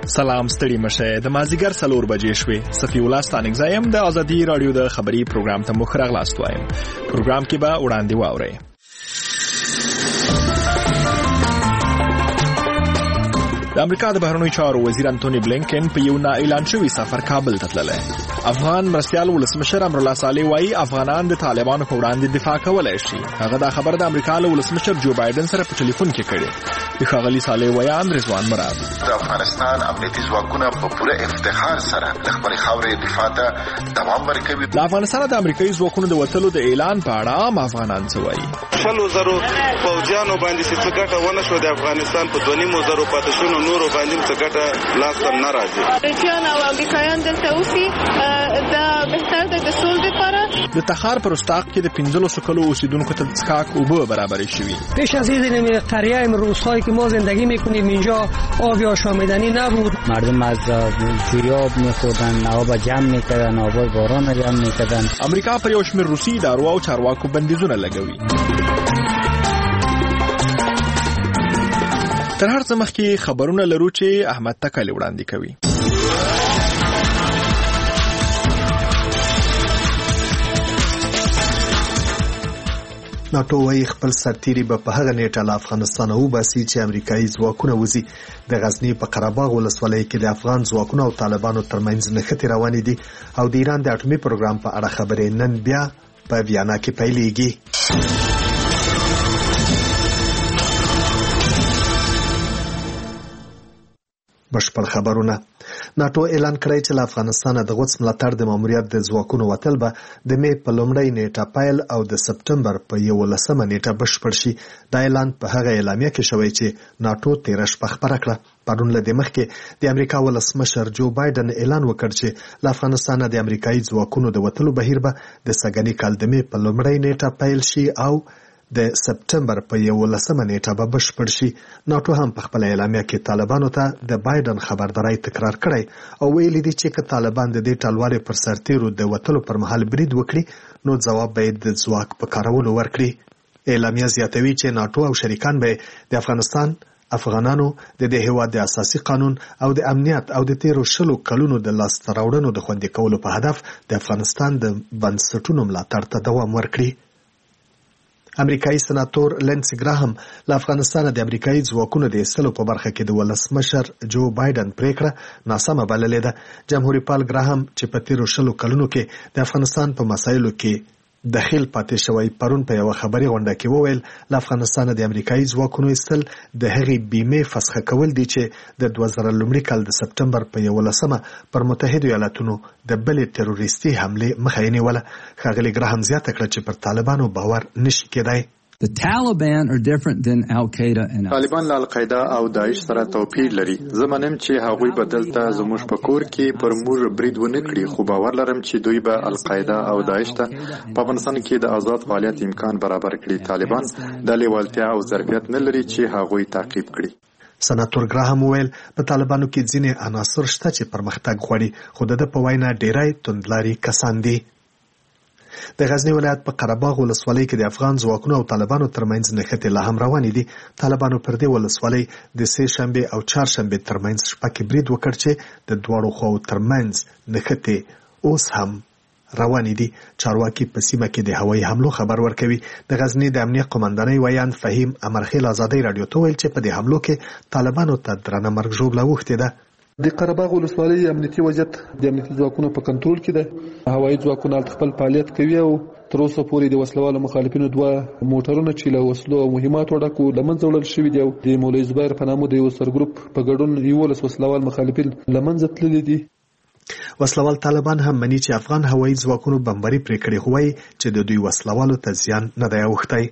سلام ستړي مشه د مازیګر 4 بجې شوې صفی الله ستانګ زایم د ازادي رادیو د خبري پروګرام ته مخ راغلاست وایم پروګرام کې به وړاندې واورئ د امریکا د بهرنیو چارو وزیر انټونی بلینکن په یو نا اعلان شوی سفر کابل ته تللی افغان مرستیال ولسمشر امرالله صالح وایي افغانان د طالبانو په وړاندې دفاع کولای شي هغه دا خبر د امریکا له ولسمشر جو بایدن سره په ټلیفون کې کړي د ښاغلي صالح ویان رضوان مراد د افغانستان امنیتي ځواکونه په پوره افتخار سره د خپلې خاورې دفاع ته دوام ورکوي د افغانستان د امریکایي ځواکونو د وتلو د اعلان په اړه عام افغانان څه وایي 100,000 فوجیانو باندې څه ګټه ونه شو د افغانستان په 2,500 پاتې شونو نورو باندې څه ګټه لاس ته نه راځي امریکایان او امریکایان دلته اوسي دا بهتر ده د سولې لپاره د تخار پر استاق کې د 15 کلو اوسیدونکو ته څښاک اوبه برابر شوي پیش از این قریه روستایی که ما زندگی میکنیم اینجا آب آشامیدنی نبود مردم از جوی آب میخوردن آب جمع میکردن آب باران جمع میکردن امریکا پر یو شمېر روسي دارو او چارواکو بندیزونه لګوي تر هر څه مخکې خبرونه لرو چې احمد تکل وړاندې کوي ناټو وايي خپل سرتیري به په هغه نیټه له افغانستان وباسي چې امریکایي ځواکونه وځي د غزنی په قرهباغ ولسوالۍ کې د افغان ځواکونو او طالبانو ترمنځ نښتې روانې دي او د ایران د اټومي پروګرام په اړه خبرې نن بیا په ویانا کې پیلېږي بشپړ خبرونه ناټو اعلان کړی چې له افغانستان د غوڅ ملاتړ د ماموریت د ځواکونو وتل به د مې په لومړۍ نیټه پیل او د سپټمبر په 11مه نیټه بشپړ شي دا اعلان په هغه اعلامیه کې شوی چې ناټو 13 شپه خبره کړه پرون له دې مخکې د امریکا ولسمشر جو بایدن اعلان وکړ چې له افغانستان د امریکایي ځواکونو د وتلو بهیر به د سږني کال د مې په لومړۍ نیټه پیل شي او د سپټمبر په 11مه نیټه به بشپړ شي ناټو هم په خپل اعلامیه کې طالبانو ته د بایدن خبرداري تکرار کړی او ویلي دي چې که طالبان د دې ټالوالې پر سرتیرو د وتلو پر مهال برید وکړي نو ځواب به د ځواک په کارولو ورکړي اعلامیه زیاتوي چې ناټو او شریکان به د افغانانو د دې هیواد د اساسي قانون او د امنیت او د 13 کلونو د لاسته راوړنو د خوندي کولو په هدف د افغانستان د بنسټونو ملاتړ ته دوام ورکړي امریکایي سناتور لینسي ګراهم له افغانستان د امریکایي ځواکونو د ایستلو په برخه کې د ولسمشر جو بایدن پریکړه ناسمه بللې ده جمهوریت پال ګراهم چې په 13 کلونو کې د افغانستان په مسایلو کې دخیل پاتې شوی پرون په یو خبري غونډه کې وویل له افغانستان د امریکایي ځواکونو ایستل د هغې بیمه فسخه کول دي چې د 2000 کال د سپټمبر په 11مه پر متحده ایالاتونو د بلې تروریستي حمله مخه یې نیوله ښاغلي ګراهم زیاته کړه چې پر طالبانو باور نشي کېدای The Taliban are different than Al-Qaeda and طالبان له القاعده او داعش سره توپیر لري زمونم چې هغوی بدلته زموږ په کور کې پر موږ برید ونه کړي خو باور لرم چې دوی به القاعده او داعش ته په افغانستان کې د آزاد فعالیت امکان برابر کړي طالبان د لیوالتیا او ظرفیت نه لري چې هغوی تعقیب کړي سناتور ګراهم ویل په طالبانو کې ځینې عناصر شته چې پرمختګ غواړي خو د په وینا ډیری توندلاري کسان دي د غزنی ولایت په قرهباغ ولسوالۍ کې د افغان ځواکونو او طالبانو ترمنځ نښتې لا هم روانې دي طالبانو پر دې ولسوالۍ د سه شنبه او چهارشنبه ترمنځ شپه کې برید وکړ چې د دواړو خواو ترمنځ نښتې اوس هم روانې دي چارواکي په سیمه کې د هوایي حملو خبر ورکوي د غزنی د امنیت قومندانۍ ویان فهیم امرخیل ازادۍ رادیو ته ویل چې په دې حملو کې طالبانو ته درنه مرګ ژوبله اوښتې ده د قرهباغ ولسوالۍ امنیتي وضعیت د امنیتي ځواکونو په کنټرول کې ده هوایي ځواکونه خپل فعالیت کوي او تر اوسه پورې د وسلوالو مخالفینو 2 موټرونه چې له وسلو او مهماتو ډکو له منځه وړل شوي دي او د مولوي زبیر په نامه د یو سرګروپ په ګډون 11 وسلوال مخالفین له منځه تللي دي وسلوال طالبان هم مني چې افغان هوایي ځواکونو بمباري پرې کړې خو وایي چې د دوی وسلوالو ته زیان نه دی اوښتی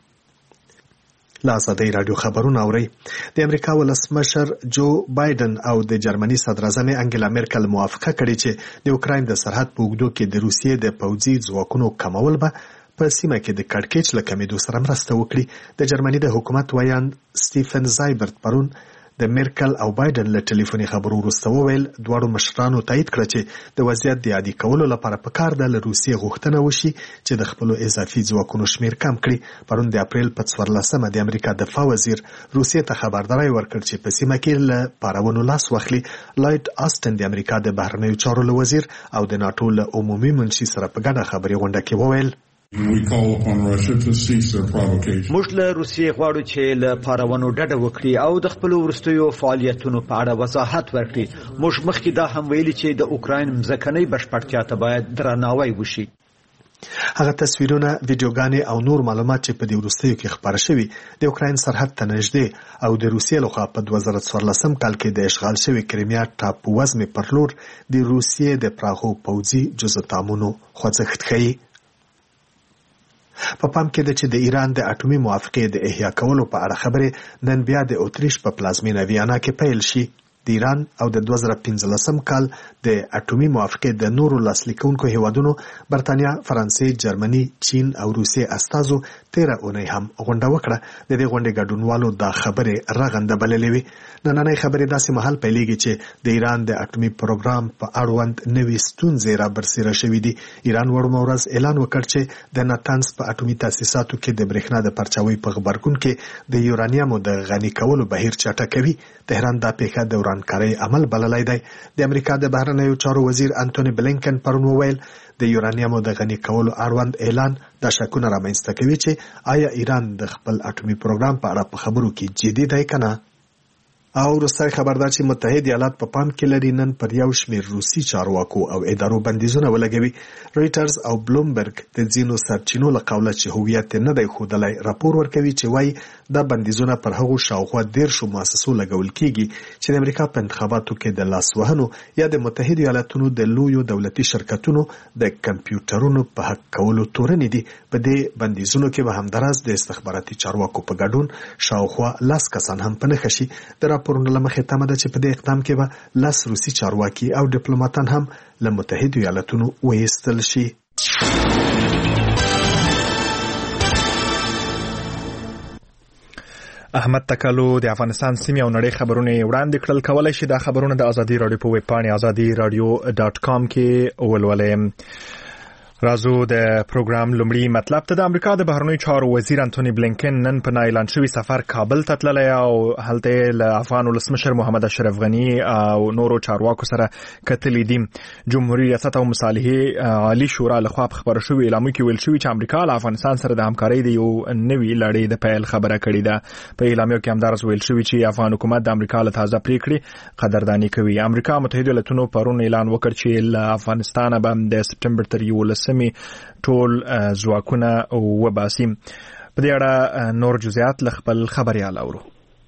لا ازادۍ رادیو خبرونه اوري د امریکا ولسمشر جو بایدن او د جرمني صدر اعظم انګلا مرکل موافقه کړې چې د اوکراین د سرحد په اوږدو کې د روسیې د پوځي ځواکونو کمول به په سیمه کې د کړکېچ له کمېدو سره مرسته وکړي د جرمني د حکومت ویان سټیفن زایبرت پرون د میرکل او بایدن له ټلیفوني خبرو وروسته وویل دواړو مشرانو تایید کړ چې د وضعیت د عادي کولو لپاره پکار ده له روسیې غوښتنه وشي چې د خپلو اضافي ځواکونو شمیر کم کړي. پرون د اپریل په 14 د امریکا دفاع وزیر روسیې ته خبرداری ورکړ چې په سیمه کې له پارونو لاس واخلي. لایټ آستن د امریکا د بهرنیو چارو وزیر او د ناتو له عمومي منشي سره په ګډه خبري غونډه کې وویل موږ له روسیې غواړو چې له پارونو ډډه وکړي او د خپل ورستیو فعالیتونو په اړه وضاحت ورکړي. موږ مخکې دا هم ویلي چې د اوکراین مځکنۍ بشپړتیا ته باید درناوی وشي. هغه تصویرونه، ویډیوګانې او نور معلومات چې په دې وروستیو کې خپاره شوي د اوکراین سرحد ته نږدې او د روسیې لخوا په 2014 کال کې د اشغال شوي کریمیا ټاپو وزمې پر لور د روسیې د پراخو پوځي جزتامونو خوځښت ښيي. په پام کې ده چې د ایران د اټومي موافقې د احیا کولو په اړه خبرې نن بیا د اتریش په پلازمینه ویانا کې پیل شي. د ایران او د 2015 کال د اټومي موافقې د نورو لاسلیکونکو هیوادونو برتانیا، فرانسې، جرمني، چین او روسیې استازو 13 اونۍ هم غونډه وکړه. د دې غونډې ګډونوالو دا خبرې رغنده بللې وي. نننۍ خبرې داسې مهال پیلېږي چې د ایران د اټومي پروګرام په اړوند نوې ستونزې را برسېره شوې دي. ایران وړمه ورځ اعلان وکړ چې د ناتنز په اټومي تاسیساتو کې د برېښنا د پرچاوۍ په غبرګون کې د یورانیمو د غني کولو بهیر چټکوي. تهران دا پیښه د ورانکارۍ عمل بللی دی. د امریکا د بهرنیو چارو وزیر انټونی بلینکن پرون وویل د یورانیمو د غني کولو اړوند اعلان دا شکونه رامنځته کوي چې آیا ایران د خپل اټومي پروګرام په اړه په خبرو کې جدي دی که نه. او وروستی خبر دا چې متحده ایالات په پام کې لري نن پر یو شمېر روسي چارواکو او ادارو بندیزونه ولګوي. رویټرز او بلومبرګ د ځینو سرچینو له قوله چې هویت نه دی ښودلی راپور ورکوي چې وایي دا بندیزونه پر هغو شاوخوا 10 مؤسسو لګول کیږي چې د امریکا په انتخاباتو کې د لاس وهنو یا د متحده ایالاتونو د لویو دولتي شرکتونو د کمپیوټرونو په حق کولو تورنې دي. په دې بندیزونو کې به همداراز د استخباراتي چارواکو په ګډون شاوخوا 10 کسان هم په نښه شي. د راپورونو له مخې تمه ده چې په دې اقدام کې به 10 روسي چارواکي او ډیپلوماتان هم له متحده ایالاتونو وایستل شي. احمد تکلو د افغانستان سیمې او نړۍ خبرونه وړاندې کړل. کولای شي دا خبرونه د ازادي رادیو په ویب پاڼې azadi.radio.com کې ولولئ. رازو د پروګرام لومړی مطلب ته د امریکا د بهرنیو چارو وزیر انټونی بلینکن نن په اعلان شوی سفر کابل ته تللی او هلته له افغان ولسمشر محمد اشرف غنی او نورو چارواکو سره کتلی دي. جمهوریت ریاست او مصالحې عالی شورا لخوا په خبرو شوی اعلامیه کې ویل شوی چې امریکا له افغانستان سره د همکارۍ د یو نوي لړۍ د پیل خبره کړې ده. په اعلامیه کې همدارس ویل شوی چې افغان حکومت د امریکا له تازه پریکړې قدردانی کوي. امریکا متحده ایالاتونو پرون اعلان وکړ چې له افغانستان به د سپټمبر تر 11 ټول ځواکونه وباسي. په دې اړه نور جزئیات له خپل خبريال اورو.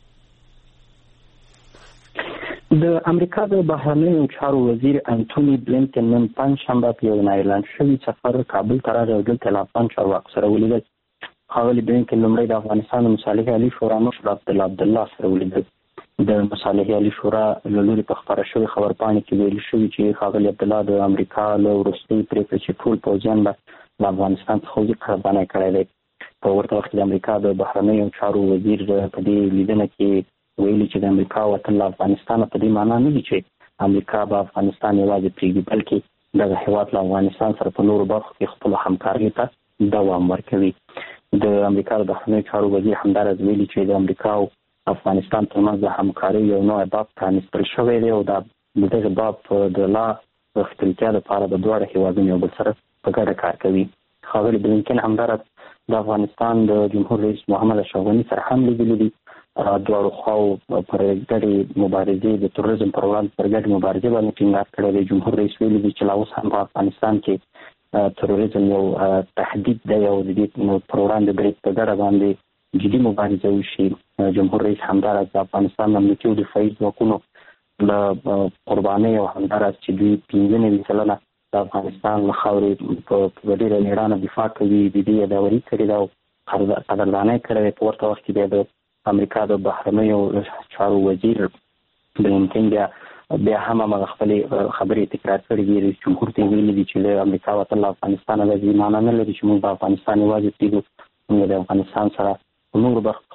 د امریکا د بهرنیو چارو وزیر انټونی بلینکن نن پنځشنبه په یو اعلان شوی سفر کابل ته راغلی او دلته له افغان چارواکو سره ولیدل. ښاغلي بلینکن لومړی د افغانستان د مصالحې عالي شورا مشر عبدالله سره ولیدل. د مصالحې عالي شورا له لوري په خپاره شوې خبرپاڼې کې ویل شوي چې ښاغلي عبدالله د امریکا له وروستۍ پرېکړې چې ټول پوځیان به له افغانستان څخه وځي قدردانی کړی دی. په ورته وخت کې د امریکا د بهرنیو چارو وزیر په دې لیدنه کې ویلي چې د امریکا وطن له افغانستانه په دې معنا نه دي چې امریکا به افغانستان یوازې پرېږدي، بلکې دغه هېواد له افغانستان سره په نورو برخو کې خپلو همکاریو ته دوام ورکوي. د امریکا د بهرنیو چارو وزیر همداراز ویلي چې د امریکا او افغانستان ترمنځ د همکارۍ یو نوی باب پرانیستل شوی دی او د دغه باب د لا غښتلتیا لپاره د دواړه هېوادونو یو بل سره په ګډه کار کوي. ښاغلي بلینکن همداراز د افغانستان د جمهور رئیس محمد اشرف غني سره هم لیدلي دي. دواړو خواو پر ګډې مبارزې د تروریزم پر وړاندې پر ګډې مبارزې باندې ټینګار کړی دی. جمهور رئیس ویلي دي چې لا اوس هم په افغانستان کې تروریزم یو تهدید دی او د دې پر وړاندې باید په ګډه باندې جدي مبارزه وشي. جمهور رئیس همداراز د افغانستان امنیتي او دفاعي ځواکونو له قربانۍ او همداراز چې دوی 95% د افغانستان له خاورې په ډېره مېړانه دفاع کوي د دې یاداوري کړې ده او قدردانی کړې ده. په ورته وخت کې د امریکا د بهرنیو چارو وزیر بلینکن بیا هم هغه خپلې خبرې تکرار کړې دي. رئیس جمهور ته ویلي دي چې د امریکا وطن له افغانستانه د دې معنا نه لري چې موږ په افغانستان یوازې پرېږدو، موږ د افغانستان سره په نورو برخو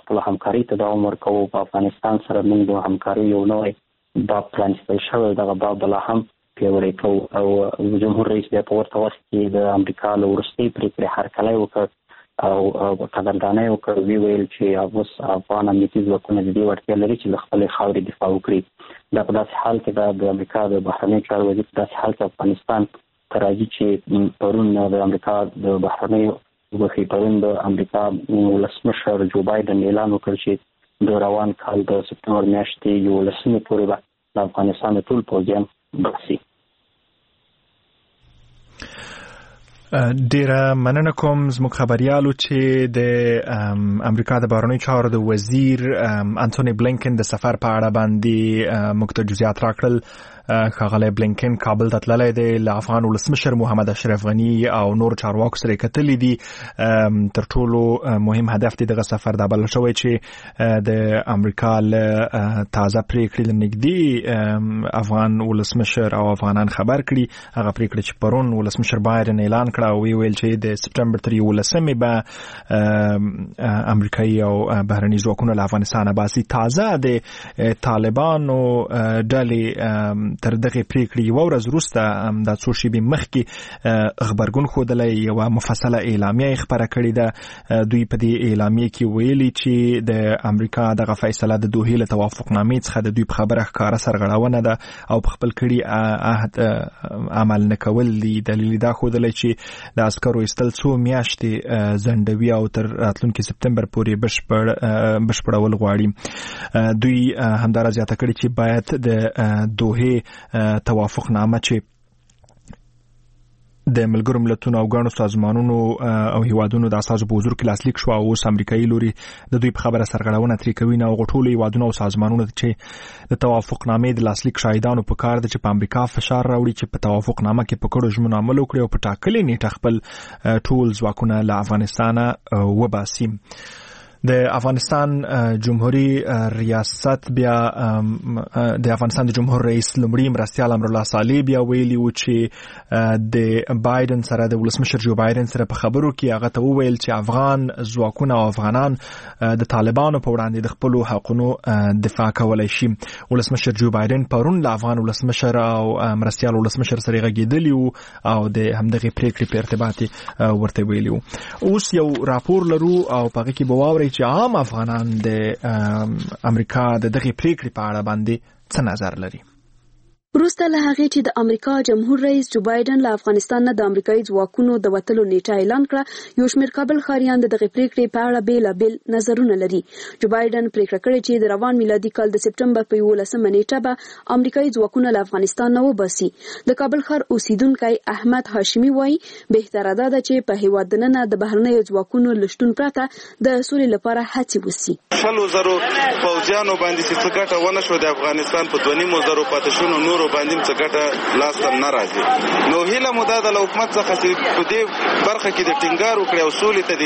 خپل همکاري ته دوام ورکوو. په افغانستان سره موږ د همکاري یو نوی باب پرانیستل شوی، دغه باب لا هم پیاوړی کوو. او جمهور رئیس بیا په ورته وخت کې د امریکا له وروستۍ پرېکړې هرکلی وکړ او قدردانۍ وکړ. وی ویل چې اوس افغان امنیتي ځواکونه د دې وړتیا لري چې له خپلې خاورې دفاع وکړي. دا په داسې حال کې د امریکا د بهرنیو چارو وزیر په داسې حال کې افغانستان ته راځي چې پرون د امریکا د بهرنیو پرون د امریکا ولسمشر جو بایدن اعلان وکړ چې د روان کال د سپتمبر میاشتې 11 پورې به د افغانستان د ټول پوځیان بخسي. ډیره مننه کوم زموږ خبريالو چې د امریکا د بهرنیو چارو د وزیر انټونی بلینکن د سفر په اړه باندې موږ ته جزئیات راکړل. ښاغلی بلینکن کابل ته تللی دی، له افغان ولسمشر محمد اشرف غني او نور چارواکو سره کتلي دي. تر ټولو مهم هدف دی دغه سفر دا بلل شوی چې د امریکا له تازه پریکړې نږدې افغان ولسمشر او افغانان خبر کړي. هغه پریکړه چې پرون ولسمشر بایدن اعلان کړه او ویل چې د سپتمبر تر 11 به امریکایي او بهرني ځواکونه له افغانستانه باسي. تازه د طالبانو ډلې تر دغه پریکړې یو ورځ وروسته د څو شېبې مخکې خبرګون ښودلی، یوه مفصله اعلامیه خپره کړې ده. دوی په دې اعلامیه کې ویلي چې د امریکا دغه فیصله د دوحې له توافقنامې څخه د دوی په خبره ښکاره سرغړونه ده او په خپل کړي عهد عمل نه کول دي. دلیل دا ښودلی چې د عسکرو ایستل څو میاشتې ځنډوي او تر راتلونکي سپتمبر پورې بشپړول غواړي. دوی همدارا زیاته کړې چې باید د دوحې توافقنامه چې د ملګرو ملتونو او ګڼو سازمانونو او هیوادونو د اساسو په حضور کې لاسلیک شو او اوس امریکایي لوري د دوی په خبره سرغړونه ترې کوي. نه غټولو هیوادونو او سازمانونو چې د توافقنامې د لاسلیک شاهدانو په کار ده چې په امریکا فشار راوړي چې په توافقنامه کې په کړو ژمنو عمل وکړي او په ټاکلې نیټه خپل ټول ځواکونه له افغانستانه وباسي. د افغانستان جمهوریت ریاست بیا د افغانستان د جمهور رئیس لومړي مرستیال امرالله صالح بیا ویلي و چې د بایدن سره د ولسمشر جو بایدن سره په خبرو کې هغه ته وویل چې افغان ځواکونه او افغانان د طالبانو په وړاندې د خپلو حقونو دفاع کولی شي. ولسمشر جو بایدن پرون له افغان ولسمشر او مرستیال ولسمشر سره غږېدلی و او د همدغې پریکړې په ارتباط ورته ویلي و. اوس یو راپور لرو او په هغه کې به واورئ چې عام افغانان د امریکا د دغه پریکړې په اړه باندې څه نظر لري. وروسته له هغې چې د امریکا جمهور رئیس جو بایدن له افغانستان نه د امریکایي ځواکونو د وتلو نیټه اعلان کړه، یو شمېر کابل ښاریان د دغې پریکړې په اړه بېلابېل نظرونه لري. جو بایدن پریکړه کړې چې د روان میلادي کال د سپتمبر په 11 نیټه به امریکایي ځواکونه له افغانستان نه وباسي. د کابل ښار اوسیدونکی احمد هاشمي وایي بهتره ده چې په هیواد دننه د بهرنیو ځواکونو له شتون پرته د سولې لپاره هڅې وسي. 100,000 پوځیانو باندې چې څه ګټه ونه شوه د افغانستان په 2,500 پاتې شونو نورو باندې څه ګټه لاس ته نه راځي. نو هیله مو دا د حکومت څخه چې په دې برخه کې د ټینګار وکړي او سولې ته د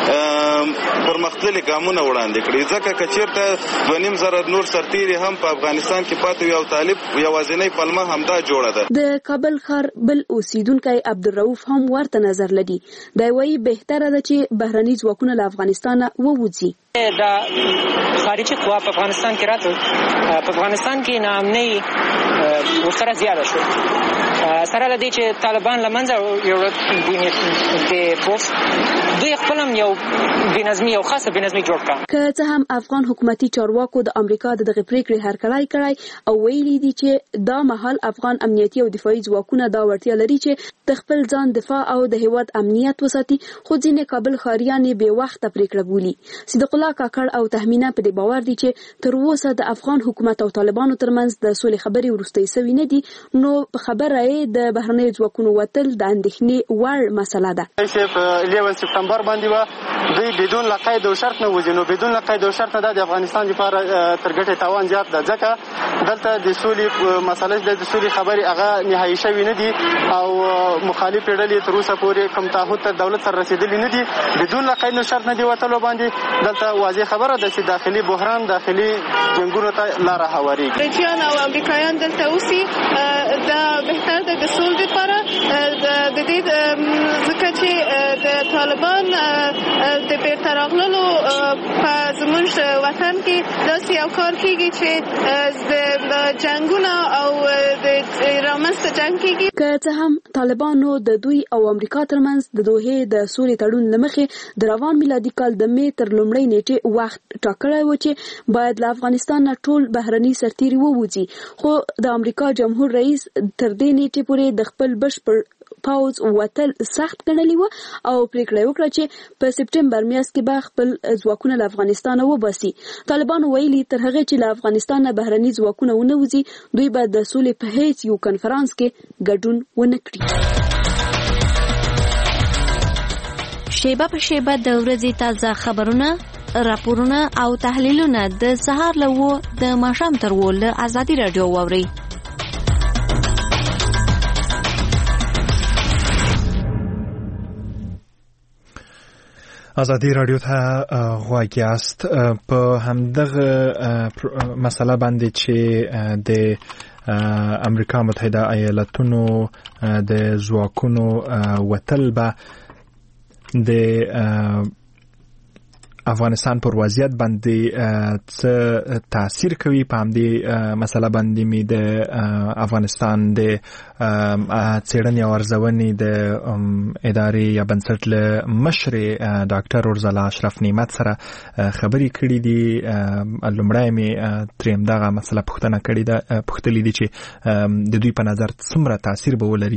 پرمختللي ګامونه وړاندې کړي، ځکه که چېرته 2,500 نور سرتیري هم په افغانستان کې پاتې وي او طالب یوازینۍ پلمه همدا جوړه ده. د کابل ښار بل اوسیدونکی عبدالرؤف هم ورته نظر لري. دی وایي بهتره ده چې بهرني ځواکونه له افغانستانه ووځي. دا خارجي قوا په افغانستان کې راته په افغانستان کې ناامنۍ ورسره زیاده شو، سره له دې چې طالبان له منځه یوړل د پوسټ دوی خپل هم یو بېنظمي یو خاصه بېنظمي جوړ کړه. که څه هم افغان حکومتي چارواکو د امریکا د دغې پریکړې هرکلی کړی او ویلي دي چې دا مهال افغان امنیتي او دفاعي ځواکونه دا وړتیا لري چې د خپل ځان دفاع او د هیواد امنیت وساتي، خو ځینې کابل ښاریان یې بې وخته پریکړه بولي. صدیق الله کاکړ او تهمینه په دې باور دي چې تر اوسه د افغان حکومت او طالبانو ترمنځ د سولې خبرې وروستۍ سوي نه دي، نو په خبره یې د بهرنیو ځواکونو وتل د اندېښنې وړ مسله ده. چې په 11 سپتمبر باندې دوی بدون له قید او شرط نه وځي، نو بدون له قید او شرط نه د افغانستان لپاره تر ګټې تاوان زیات ده، ځکه دلته د سولې مسله د سولې خبرې هغه نهایي شوي نه دي او مخالف ډلې تر اوسه پورې کوم تعهد تر دولت سره رسیدلی نه دي. بدون له قید او شرط نه دی وتلو باندې دلته واضح خبره ده چې داخلي بحران داخلي جنګونو ته لار هواریږي. رجیان او امریکایان دلته اوسي دا بهتر ده د سولې لپاره د دې ځکه چې د طالبان د بیرته راغللو په زموږ وطن کې داسې یو کار کیږي چې د جنگونه او د رامنځته جنگ کیږي. که څه هم طالبانو د دوی او امریکا ترمنځ د دوحې د سولې تړون لمخې د روان میلادي کال د می تر لومړۍ نیټې وخت ټاکلی و چې باید له افغانستان نه ټول بهرني سرتیري ووځي، خو د امریکا جمهور رئیس تر دې نیټې پورې د خپل بشپړ پوځ وتل سخت ګڼلی و او پریکړه وکړه چې په سپټمبر میاشت کې به خپل ځواکونه له افغانستان وباسي. طالبان ویلي تر هغه چې له افغانستان نه بهرني ځواکونه ونه وځي دوی به د سولې په هیڅ یو کنفرانس کې ګډون ونه کړي. شیبه په شیبه د ورځې تازه خبرونه، راپورونه او تحلیلونه د سهار له 9 د ماښام تر 10 له ازادي رادیو واورئ. ازادي رادیو ته غواړی است په همدغه مسله باندې چې د امریکا متحده ایالاتونو د ځواکونو وتل به د افغانستان پر وضعیت باندې څه تاثیر کوي. په همدې مسله باندې می د افغانستان د څېړنې او ارزونې د ادارې یا بنسټ له مشر ډاکټر ورزلا اشرف نعمت سره خبرې کړې دي. لومړی می ترېم دغه مسله پوښتلې دي چې د دوی په نظر څومره تاثیر به ولري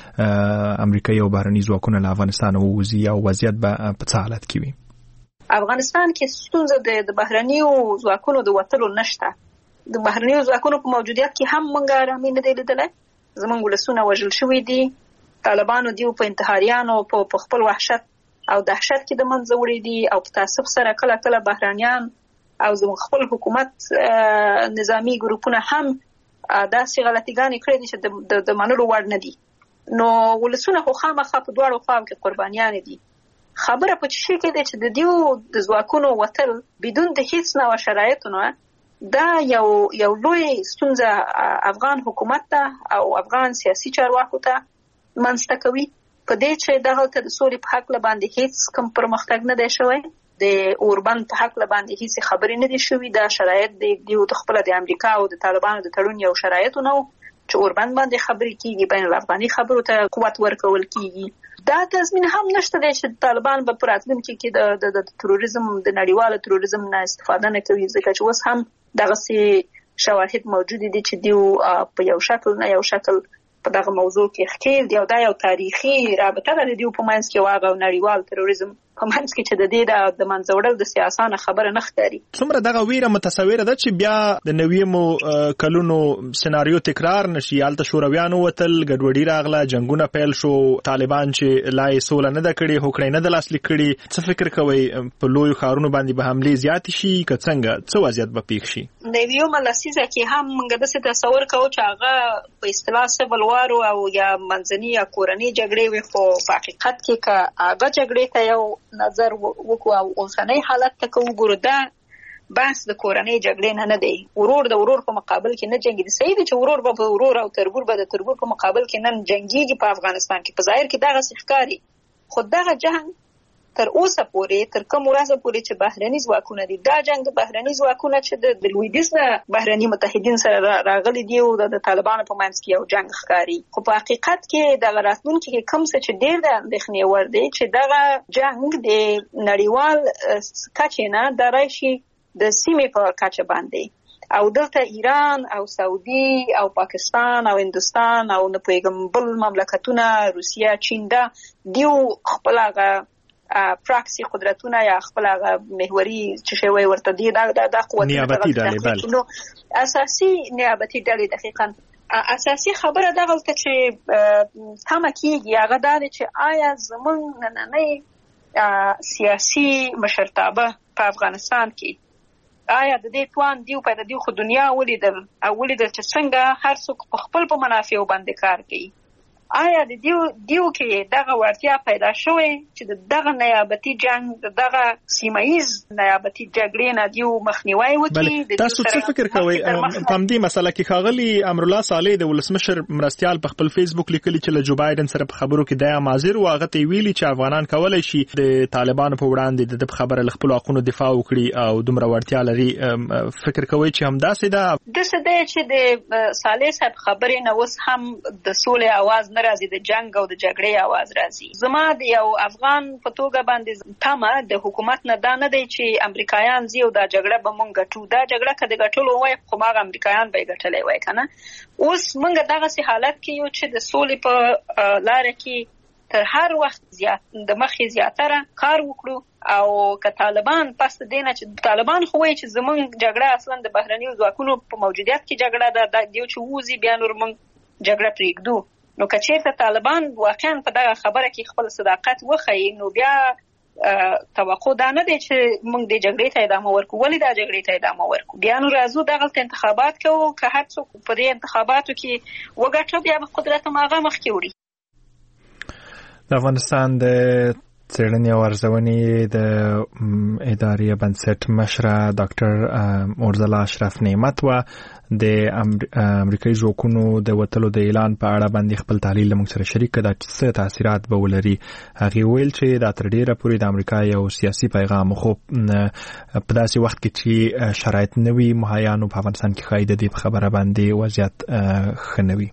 چې امریکایي او بهرني ځواکونه له افغانستان ووځي او وضعیت به په څه حالت کې وي. افغانستان کې ستونزه د بهرنیو ځواکونو د وتلو نشته. د بهرنیو ځواکونو په موجودیت کې هم موږ آرامي نه دی لیدلی. زموږ ولسونه وژل شوي دي. طالبانو دیو په انتحاریانو په خپل وحشت او دهشت کې د منځه وړي دي او په تعصب سره کله کله بهرنیان او زموږ خپل حکومت نظامی ګروپونه هم داسې غلطیګانې کړې دي چې د منلو وړ نه دي. نو ولسونه خو خامخا په دواړو خواو کې قربانیان دي. خبره په شي کې ده چې د دیو د ځواکونو وتل بدون د هیڅ نوع شرایطو نه دا یو لوی ستونزه افغان حکومت ته او افغان سیاسي چارواکو ته منځته کوي. په دې چې دغه ته د سولې په حق باندې هیڅ کوم پرمختګ نه دی شوی. د اوربند په حق باندې هیڅ خبرې نه دي شوی. دا شرایط دیو د خپل د امریکا او د طالبانو د تړون یو شرایط نه چې اوربند باندې خبرې کیږي، بین الافغاني خبرو ته قوت ورکول کیږي. دا تضمین هم نشته دی چې طالبان به پر راتلونکي کې د تروریزم د نړیوال تروریزم نه استفاده نه کوي، ځکه چې اوس هم دغه شواهد موجود دي چې دیو په یو شکل نه یو شکل په دغه موضوع کې ښکېل دی او دا یو تاریخي رابطه ده دیو په منځ کې واغه نړیوال تروریزم په منځ کې چې د دې د منځ وړل د سیاسانه خبره نه ښکاري. څومره دغه ویره متصوره ده چې بیا د نویمو کلونو سناریو تکرار نشي. هلته شورویانو وتل، ګډوډي راغله، جنگونه پیل شو، طالبان چې لا یې سوله نه ده کړې، هوکړې نه ده لاسلیک کړې. څه فکر کوئ په لویو ښارونو باندې به حملې زیاتې شي که څنګه څه وضعیت به پیښ شي؟ د یوه لسیزه کې هم موږ داسې تصور کوو چې هغه په اصطلاح سیول وار او یا منځني یا کورنۍ جګړې وي، خو په حقیقت کې که هغه جګړې ته یو نظر وکړو او اوسنۍ حالت ته وګورو دا بحث د کورنۍ جګړې نه دی. ورور د ورور په مقابل کې نه جنګي. صحیح دی چې ورور به ورور او تربور به د تربور په مقابل کې نن جنګيږي په افغانستان کې. په ظاهر کې دغه ښکاري، خو دغه جنگ تر اوسه پورې تر کوم ورځې پورې چې بهرني ځواکونه دي، دا جنگ د بهرني ځواکونه چې د لویدیځ نه بهرني متحدین سره راغلي دي او د طالبانو په منځ کې یو جنگ ښکاري. خو په حقیقت کې د راتلونکي کې کوم څه چې ډېر د اندېښنې وړ دی چې دغه جنگ د نړیوال کچې نه د راشي د سیمې په کچه باندې او دلته ایران او سعودي او پاکستان او هندوستان او نه پوهېږم بل مملکتونه روسیه چین دا دیو خپل هغه پراکسی قدرتونه یا خپل هغه محوري چې شوی ورته دی دا قوتونه نیابتي ډلې نو اساسي نیابتي ډلې دقیقاً اساسي خبره دغه چې تمه کیږي هغه دا چې آیا زموږ نننۍ سیاسي مشرتابه په افغانستان کې آیا د دې توان دیو په دې خو دنیا ولیدل چې څنګه هر څوک په خپل په منافعو باندې کار کوي آیا د دیو کې دغه وړتیا پیدا شوې چې دغه نیابتي جنگ دغه سیمایز نیابتي جګړې نه دیو مخنیوي وکړي؟ تاسو څه فکر کوئ په دې مسله کې؟ ښاغلي امرالله صالح د ولسمشر مرستیال په خپل فیسبوک لیکلي چې له جو بایدن سره په خبرو کې د مازیر واغه ته ویلي چې افغانان کولای شي د طالبانو په وړاندې د خبره له خپل حقوقو دفاع وکړي او دومره وړتیا لري. فکر کوئ چې همداسې ده؟ داسې دی چې د صالح صاحب خبرې نه اوس هم د سولې اواز نه راځي، د جنگ او د جګړې اواز راځي. زما د یو افغان په توګه باندې تمه د حکومت نه دا نه دی چې امریکایان زیو دا جګړه به مونږ ګټو. دا جګړه که د ګټلو وای خو ماغه امریکایان به ګټلې وای کنه. اوس مونږ دغه سي حالت کې یو چې د سولې په لار کې تر هر وخت د مخې زیاتره کار وکړو. او که طالبان پس دینه چې طالبان خو وایي چې زمونږ جګړه اصلا د بهرنیو ځواکونو په موجودیت کې جګړه ده، د دیو چې ووزي بیا نور مونږ جګړه پرېږدو. نو که چېرته طالبان واقعا په دغه خبره کې خپل صداقت وښیي نو بیا توقع دا نه دی چې موږ د جګړې ته ادامه ورکو. ولې دا جګړې ته ادامه ورکو؟ بیا نو راځو دغلته انتخابات کوو، که هر څوک په دې انتخاباتو کې وګټو بیا به قدرت هماغه مخکې وړي. د افغانستان د څېړنې او ارزونې د ادارې بنسټ مشره ډاکټر اورزلا اشرف نعمت و د امریکایي ځواکونو د وتلو د اعلان په اړه باندې خپل تحلیل موږ سره شریک کړ چې څه تاثیرات به ولري. هغه ویل چې دا تر ډیره پورې د امریکا یو سیاسي پیغام خو په داسې وخت کې چې شرایط نوي مهیا نو په افغانستان کې ښایي د دې په خبره باندې وضعیت ښه نه وي.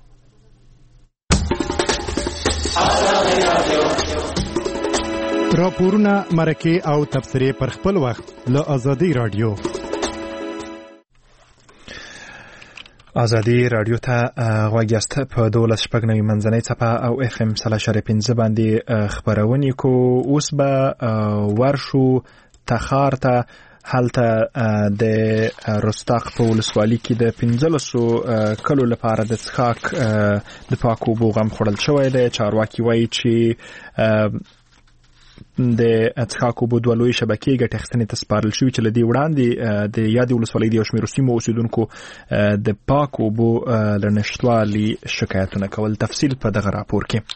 راپورونه، مرکې او تبصرې پر خپل وخت له ازادي رادیو. ازادي رادیو ته غوږ یاست. په 12:09 منځنۍ څپه او FM 3.5 باندې خبرونه کو. اوس به ورشو تخار ته. هلته د رستاق په ولسوالۍ کې د 15 کلو لپاره د څښاک د پاکو اوبو غم خوړل شوی دی. چارواکي وایي چې د څښاک اوبو دوه لویې شبکې ګټې اخیستنې ته سپارل شوي چې له دې وړاندې د یادې ولسوالۍ د یو شمېرو سیمو اوسېدونکو د پاکو اوبو له نشتوالي شکایتونه کول. تفصیل په دغه راپور کې.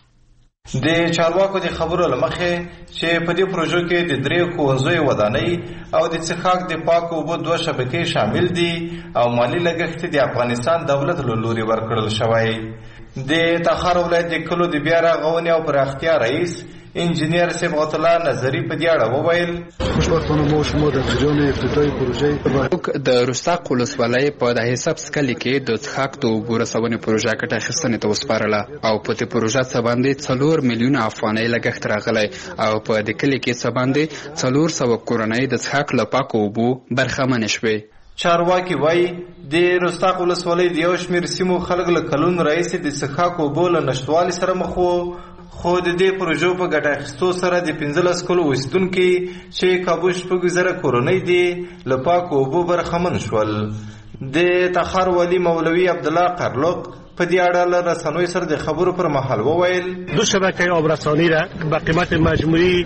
د چارواکو د خبرو لمخې چې په دې پروژو کې د 3 ښوونځیو ودانۍ او د څښاک د پاکو اوبو 2 شبکې شامل دي او مالی لګښت د افغانستان دولت له لوري ورکړل شوی. د تخار ولایت د کلو د بیا رغونې او پراختیا رئیس انجینیر صبغت الله نظری په دې اړه وویل. خوشبختانه ما شما در جریان ابتدای پروژه د رستاق ولسوالۍ په د حساب سکلي کې د څښاک د اوبو رسونې پروژه ګټه اخیستنې ته وسپارله او په دې پروژه څه باندې 4 میلیونه افغانۍ لګښت راغلی او په دې کلي کې څه باندې 400 کورنۍ د څښاک له پاکو اوبو برخمنې شوې. چارواکي وایي د رستاق ولسوالۍ د یو شمېر سیمو خلک له کلونو راهیسې د څښاک اوبو له نشتوالي سره مخ وو، خو د دې پروژو په ګټه اخیستو سره د 15 کلو اوسېدونکي چې کابو 6,000 کورنۍ دي له پاکو اوبو برخمن شول. د تخار ولی مولوي عبدالله قرلق په دې اړه له رسنیو سره د خبرو پر مهال وویل 2 شبکه آب رسانی را به قیمت مجموعی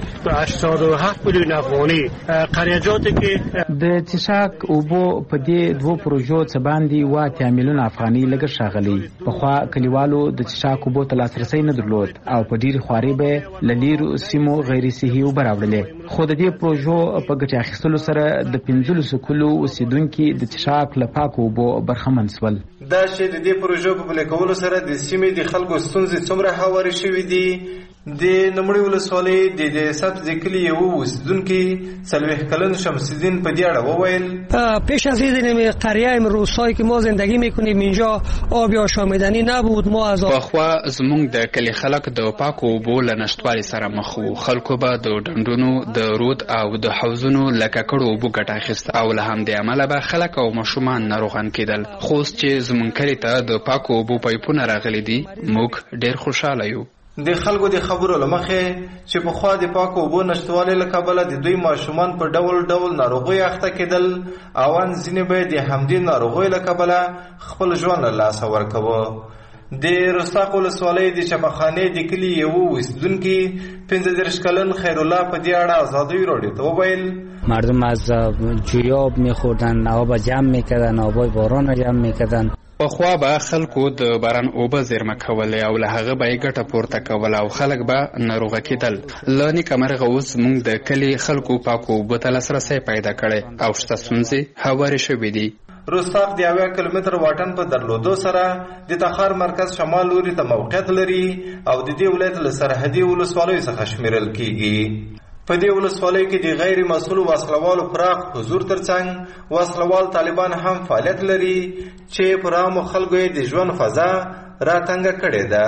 87 میلیون افغانی قریجاتی که د څښاک اوبو په دې 2 پروژو څخه باندې 8 میلیون افغانۍ لګښت راغلی. پخوا کلیوالو د څښاک اوبو ته لاسرسی نه درلود او په ډیر خواري به للیرو سیمو غیر صحي اوبه راوړلې. خو د دې پروژو په ګټه اخیستلو سره د 15 کلو اوسېدونکي د څښاک له پاکو اوبو برخمن شول. دا چې د دې پروژو په کولو سره د سیمې د خلکو ستونزې څومره هوارې شوې دي. د نمړی ولسوالۍ د سبز کلی یو اوسیدونکي 40 کلن شمس الدین په دې اړه وویل پیش از این قریه روستایی که ما زندگی میکنیم اینجا آب آشامیدنی نبود. ما از پخوا زمونږ د کلی خلک د پاکو اوبو له نشتوالي سره مخ وو. خلکو به د ډنډونو د رود او د حوضونو له ککړو اوبو ګټه اخیسته او له همدې امله به خلک او ماشومان ناروغان کېدل. خو اوس چې زمونږ کلي ته د پاکو اوبو پایپونه راغلي دي موږ ډېر خوشحاله یو. د خلکو د خبرو لمخې چې په خوا د پاکو اوبو نشتوالي له کبله د دوی ماشومان په ډول ډول ناروغیو اخته کېدل او ان ځینې به د همدې ناروغیو له کبله خپل ژوند له لاسه ورکوه. د رستاق ولسوالۍ د چپخانې د کلي یو اوسیدونکي 15 کلن خیرالله په دې اړه ازادي رادیو ته وویل مردم از جویاب میخوردن، آب جمع میکردن، آبای باران جمع میکردن. پخوا به خلکو د باران اوبه زیرمه کولې او له هغه به یې ګټه پورته کوله او خلک به ناروغه کېدل. له نیکمرغه اوس موږ د کلي خلکو پاکو اوبو ته لاسرسی پیدا کړی او شته ستونزې هوارې شوې دي. رستاق د 80 کیلومتر واټن په درلودو سره د تخار مرکز شمال لوري ته موقعیت لري او د دې ولایت له سرحدي ولسوالیو څخه شمیرل کیږي. په دې ولسوالیو کې د غیر مسؤل وسلوالو پراخ حضور ترڅنګ وسلوال طالبان هم فعالیت لري چې پر عامو خلکو یې د ژوند فضا راتنګه کړې ده.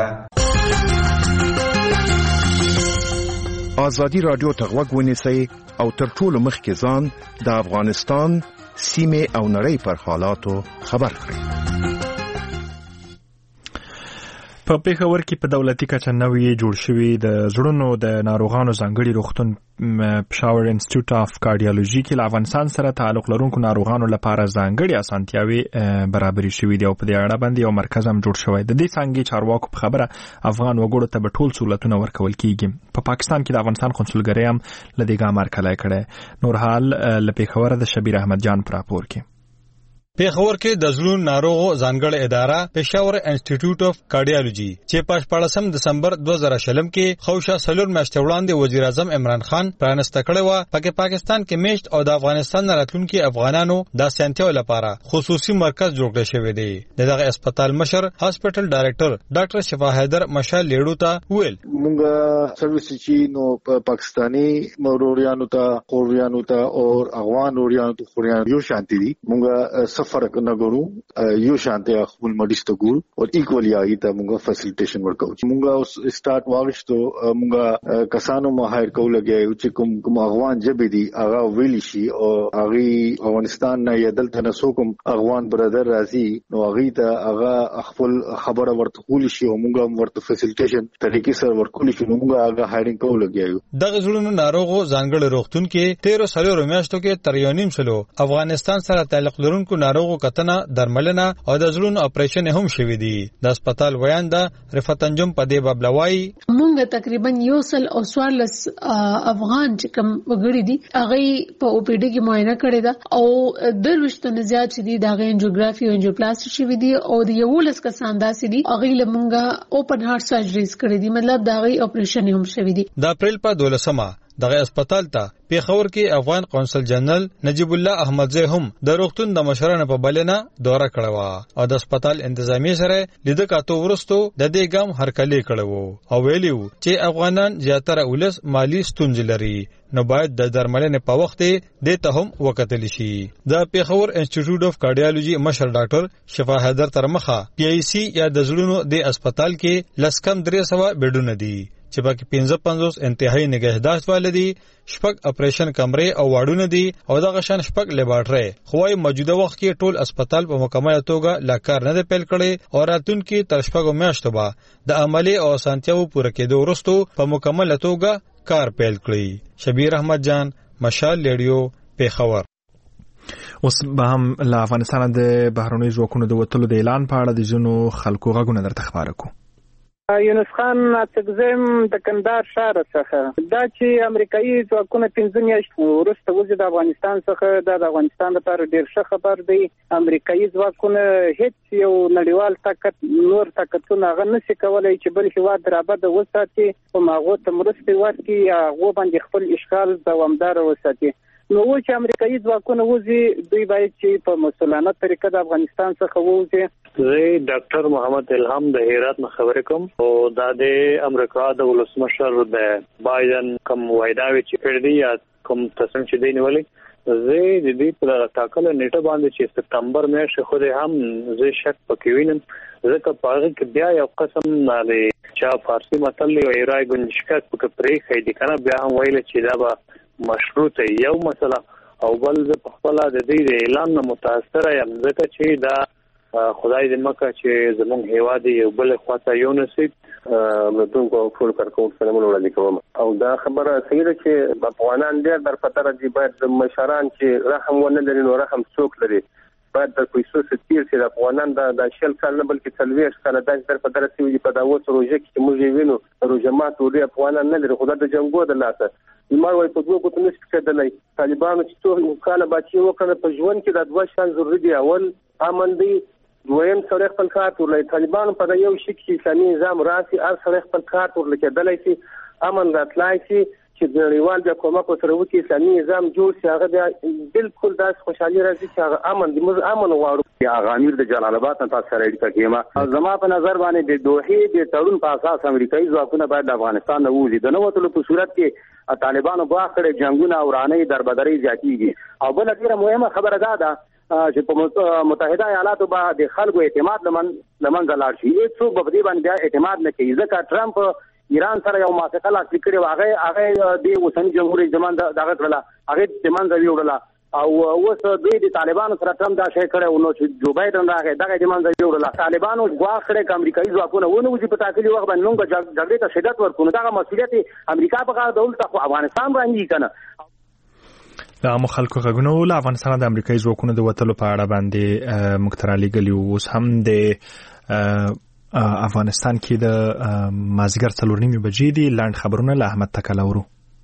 آزادي رادیو ته غوږ ونیسئ او تر ټولو مخکې ځان د افغانستان سیمه او نړۍ پر حالاتو خبر کړئ. په پیښور کې په دولتي کچه نوې جوړ شوی د زړونو د ناروغانو ځانګړي روغتون پېښور انسټیټیوټ اف کارډیالوژي کې له افغانستان سره تعلق لرونکو ناروغانو لپاره ځانګړي اسانتیاوي برابرې شوې دي او په دې اړه باندې یو مرکز هم جوړ شوی. د دې څنګه چارواکو په خبره افغان وګړو ته به ټول سہولتونه ورکول کیږي. په پاکستان کې د افغانستان قونسلګرۍ هم له دې ګام هرکلی کړی. نور حال له پیښور د شبیر احمد جان پر راپور کې. پیښور کې د زړونو ناروغو ځانګړې اداره پېښور انسټیټیوټ اف کارډیالوژي چې په 14 دسمبر 2020 کې خوشا سلور میاشتې وړاندې وزیر اعظم عمران خان پرانسته کړې و. پکې پاکستان کې میشت او د افغانستان راتلونکو افغانانو د اسانتیاو لپاره خصوصي مرکز جوړ کړی شوی دی. دغه هسپتال مشر هاسپټل ډایریکټر ډاکټر شفا حیدر مشال لیړو ته ویل مونږه سرویس چې نو پاکستانی موروريانو ته قوریانو ته او افغان اوريانو ته خوريانو یو شانتي دي. مونږه فرق نه ګورو یو شانته خپل مډیس ته ګورو او ایکوالي هغه ته موږ فیسیلیټیشن ورکو. موږ اوس سٹارټ واغشتو موږ کسانو ماهر کول لګیو چې کوم افغان جبې دي هغه ویلی شي او هغه افغانستان نه یدل تنسو کوم افغان برادر راځي نو هغه ته هغه خپل خبره ورته کول شي او موږ ورته فیسیلیټیشن طریقې سره ورکول شي. موږ هغه هایرینګ کول لګیو. دغه زړونو ناروغو ځانګړي روغتون کې 13 سالو میاشتو کې تر یو نیم سلو افغانستان سره تعلق لرونکو ناروغو کتنه درملنه او د زړونو اپریشن هم شوی دی. د هسپتال ویان د رفعت انجم په دې بابلوي مونږ تقریبا یو سل او 14 افغان چې کوم وګړي دي هغه په او پی ډي کې معاینه کړی دا او دروشته نه زیات دي د انجیوګرافي او انجیوپلاسټي شوی دی او د یو لس کسان داسې دي هغه لمونږه اوپن هارت سرجریز کړی دي مطلب دا غي اپریشن هم شوی دی. د اپریل په 12 دغه هسپتال ته پیښور کې افغان قونسل جنرال نجیب الله احمدزی هم د روغتون د مشرانو په بلنه دوره کړو او د هسپتال انتظامی سره لیدل کاته ورستو د دې ګام هرکلی کړو او ویلیو چې افغانان زیاتره ولس مالی ستونزې لري نو باید د درملنې په وخت د ته هم وکتل شي. د پیښور انسټیټیوټ اف کارډیالوژي مشر ډاکټر شفا حیدر ترمخه پی ای سی یا د زړونو د هسپتال کې لسکم 300 بیډونه دي چې باقي 55 انتهایی نگهداشت والدي شپږ اپریشن کمرې او واډونه دي او دغه شان شپږ لیبارټري خوای موجوده وخت کې ټول هسپتال په مکمله توګه لا کار نه پیل کړي او راتلونکي تر شپږو میاشتو به د عملی او اسانتیاو پوره کېدو وروسته په مکمله توګه کار پیل کړي. شبیر احمد جان مشال لیډیو پیښور. اوس به هم له افغانستان د بهرنیو ځواکونو د وټلو د اعلان په اړه د ځینو خلکو غږونه درته خبره کوو. یونس خان تګزم د کندهار شهر څخه دا چې امریکایي ځواکونه 15 میاشتې وروسته وځي د افغانستان څخه د افغانستان لپاره ډیر ښه خبر دی. امریکایي ځواکونه هیڅ یو نړیوال طاقت نور طاقتونه هغه نشي کولای چې بل هیواد رابطه وساتي او هغه ته مرسته ورکړي یا هغه باندې خپل اشغال دوامدار وساتي. نو چې امریکایي ځواکونه وځي دوی باید چې په مسؤلانه طریقه د افغانستان څخه وځي. زه ډاکټر محمد الهام د هرات نه خبرې کوم او دا د امریکا د ولسمشر د بایدن کوم وعده چې کړی دی یا کوم تصمیم چې دی نیولې زه د دې په ټاکله نیټه باندې چې سپتمبر میاشت خو دې هم زه شک پکې وینم ځکه په هغه کې بیا یو قسم نه چې فارسی متل او ایرای ګنجشکات په پرې خې دي کنه بیا هم ویل چې دا به مشروطه یو مسله او بل په خپل د دې اعلان نه متاثر یم ځکه چې دا خدای دې مکه چې زمونږ هیواد یو بل خواته یو نصیب متونکو ټول کارکون سلامونه وړاندې کوم او دا خبره صحیح ده چې افغانان ډېر در فتره دي باید مشران چې رحم ونه لري نو رحم څوک لري باید د پیسو ستیر چې افغانان د شل کال نه بلکې 40 کال د در فتره چې په داوود پروژه کې موږ وینو پروژه ماته ډېر افغانان نه لري خدای د جنگو د لاسه ایمار وای په دوه کوټو نشي کېدلای طالبانو چې څو کال باچی وکړه په ژوند کې د دوه شان ضروري دی اول امن دی دویم سره خپل کار ورلې طالبان په یو شي کې اسلامي نظام راسي ار سره خپل کار ورلې کېدلای شي امن راتلای شي چې د نړیوال د کومک سره وکړي اسلامي نظام جوړ شي هغه بالکل داس خوشحالي راځي چې هغه امن د امن غواړو هغه امیر د جلال آباد نه تاسو سره اړیکه کیما زما په نظر باندې د دوحې د تړون په اساس امریکایي ځواکونه باید د افغانستان نه ووځي د نووتلو په صورت کې طالبانو په اخر جنگونه او رانه دربدري زیاتېږي او بل ډیره مهمه خبره ده چې په متحده ایالاتو باندې د خلکو اعتماد لمن لاړ شي هیڅوک په دې باندې اعتماد نه کوي ځکه ټرمپ ایران سره یو موافقه لاسلیک کړې هغه د اوسنی جمهوریت زمان دغه کړله هغه زمان دی وړله او اوس دوی د طالبانو سره ټرمپ دا شی کړو نو چې جو بایدن راغی دغه زمان دی وړله طالبانو غواړي چې امریکایي ځواکونه ونه وځي په تاکي وخت باندې موږ جګړې ته شدت ورکړو دغه مسؤلیت امریکا په غاړه دولت خو افغانستان باندې کنه د عامو خلکو غږونو له افغانستان د امریکایي ځواکونو د وټلو په اړه باندې مکترالي ګلیو اوس هم د افغانستان کې د مازیګر 4:30 بجې دي لاند خبرونه له احمد تکلاورو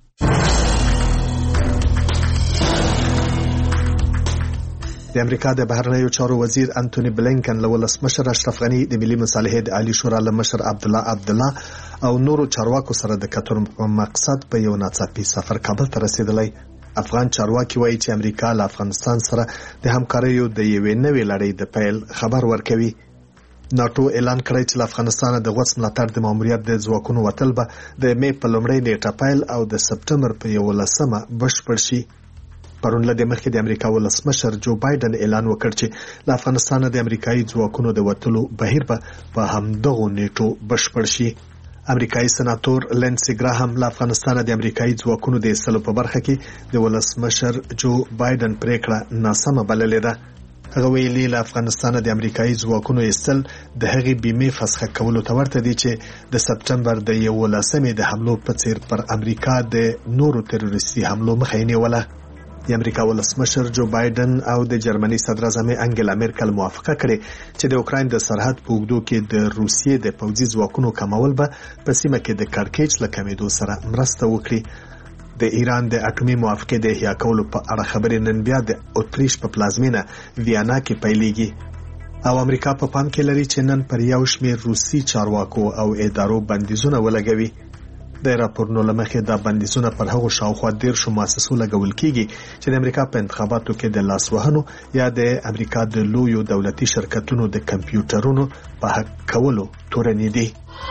د امریکا د بهرنیو چارو وزیر انټونی بلینکن له ولسمشر اشرف غنی د ملي مصالحې د عالی شورا له مشر عبدالله او نورو چارواکو سره د کتر مقصد په یو ناڅاپي سفر کابل ته رسیدلی افغان چارواکي وایي چې امریکا له افغانستان سره د همکاریو د یوې نوې لړۍ د پیل خبر ورکوي ناتو اعلان کړی چې افغانستان د غوڅ ملاتړ د ماموریت د ځواکونو وټل به د می په لومړۍ نیټه پیل او د سپټمبر په 11مه بشپړ شي پرون له مخکې د امریکا ولسمشر جو بایدن اعلان وکړ چې له افغانستان د امریکایي ځواکونو د وټلو بهیر به په همدغه نیټو بشپړ شي امریکایي سناتور لینسي ګراهام له افغانستان د امریکایي ځواکونو د ایستلو په برخه کې د ولسمشر جو بایدن پریکړه ناسمه بللې ده هغه ویلي له افغانستان د امریکایي ځواکونو ایستل د هغې بیمې فسخ کولو ته ورته دي چې د سپټمبر د 11مې د حملو په څیر پر امریکا د نورو تروریستي حملو مخه یې نیوله د امریکا ولسمشر جو بایدن او د جرمني صدر اعظم انګلا میرکل موافقه کړې چې د اوکراین د سرحد په اوږدو کې د روسیې د پوځي ځواکونو کمول به په سیمه کې د کړکېچ له کمېدو سره مرسته وکړي د ایران د اټومي موافقې د احیا کولو په اړه خبرې نن بیا د اتریش په پلازمینه ویانا کې پیلېږي او امریکا په پام کې لري چې نن پر یو شمېر روسي چارواکو او ادارو بندیزونه ولګوي د راپورونو لمخې دا بندیزونه پر هغو شاوخوا 10 مؤسسو لګول کیږي چې د امریکا په انتخاباتو کې د لاس وهنو یا د امریکا د لویو دولتي شرکتونو د کمپیوټرونو په حق کولو تورنې دي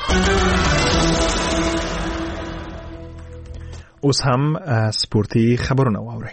اوس هم سپورتي خبرونه واورئ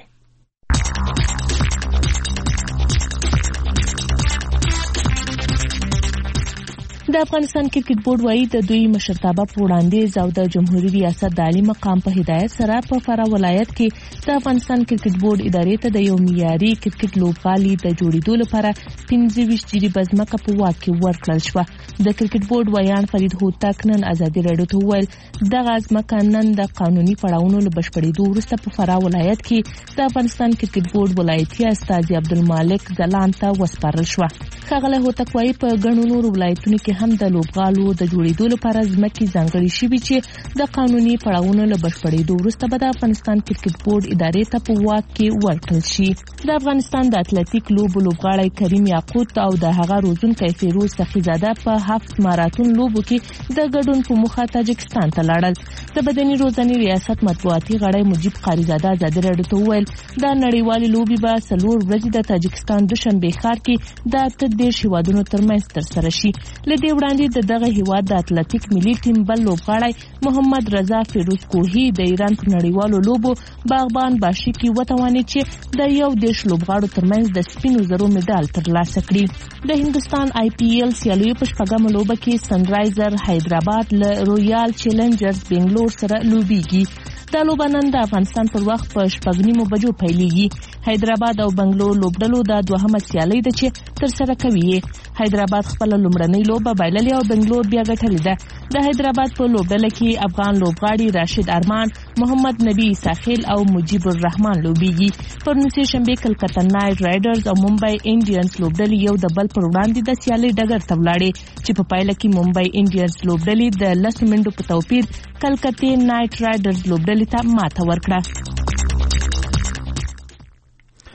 د افغانستان کرکټ بورډ وايي د دوی مشرتابه په وړاندیز او د جمهوریت ریاست د عالی مقام په هدایت سره په فراه ولایت کې د افغانستان کرکټ بورډ ادارې ته د یو معیاري کرکټ لوبغالي د جوړېدو لپاره 25 جریبه ځمکه په واک کې ورکړل شوه د کرکټ بورډ ویان فرید هوتک نن ازادي راډیو ته وویل دغه ځمکه نن د قانوني پړاوونو له بشپړېدو وروسته په فراه ولایت کې د افغانستان کرکټ بورډ ولایتي استاذ عبدالمالک ځلان ته وسپارل شوه ښاغلی هوتک وايي په ګڼو نورو ولایتونو کې هم د لوبغالو د جوړېدو لپاره ځمکې ځانګړې شوي چې د قانوني پړاوونو له بشپړېدو وروسته به د افغانستان کرکټ بورډ ادارې ته په واک کې ورکړل شي د افغانستان د اتلټیک لوبغاړی کریم یاقوت او د هغه روزونکی فیروز سخیزاده په 7 ماراتون لوبو کې د ګډون په موخه تاجکستان ته لاړل د بدني روزنې ریاست مطبوعاتي غړی مجیب قاریزاده ازادي راډیو ته وویل د نړیوالې لوبې به 4 ورځې د تاجکستان دوشنبه ښار کې د 13 هیوادونو ترمنځ ترسره شي له دې وړاندې د دغه هیواد د اتلټیک ملي ټیم بل لوبغاړی محمد رضا فیروز کوهی د ایران په نړیوالو لوبو باغبان باشي کې وتوانید چې د یو دیش لوبغاړو ترمنځ د سپینو زرو مډال ترلاسه کړي د هندستان آی پی ایل سیالیو په شپږمه لوبه کې سنرایزر حیدرآباد له رویال چیلنجرز بنگلور سره لوبيږي دا لوبه نن د افغانستان پر وخت په 9:30 بجو پیلېږي حیدرآباد او بنگلور لوبډلو د دوهمه سیالي ده چې ترسره کوي حیدرآباد خپل لومړنۍ لوبه بایللې او بنگلور بیا ګټلې ده د حیدرآباد په لوبډله کې افغان لوبغاړي راشد ارمان محمد نبی ساحل او مجیب الرحمن لوبيږي پرون سه شنبه کلکته نایټ رایډرز او ممبئی انډینز لوبډلې یو د بل پر وړاندې د سیالي ډګر ته ولاړې چې په پایله کې ممبئی انډینز لوبډلې د 10 منټو په توپیر کلکته نایټ رایډرز لوبډلې ته ماته ورکړه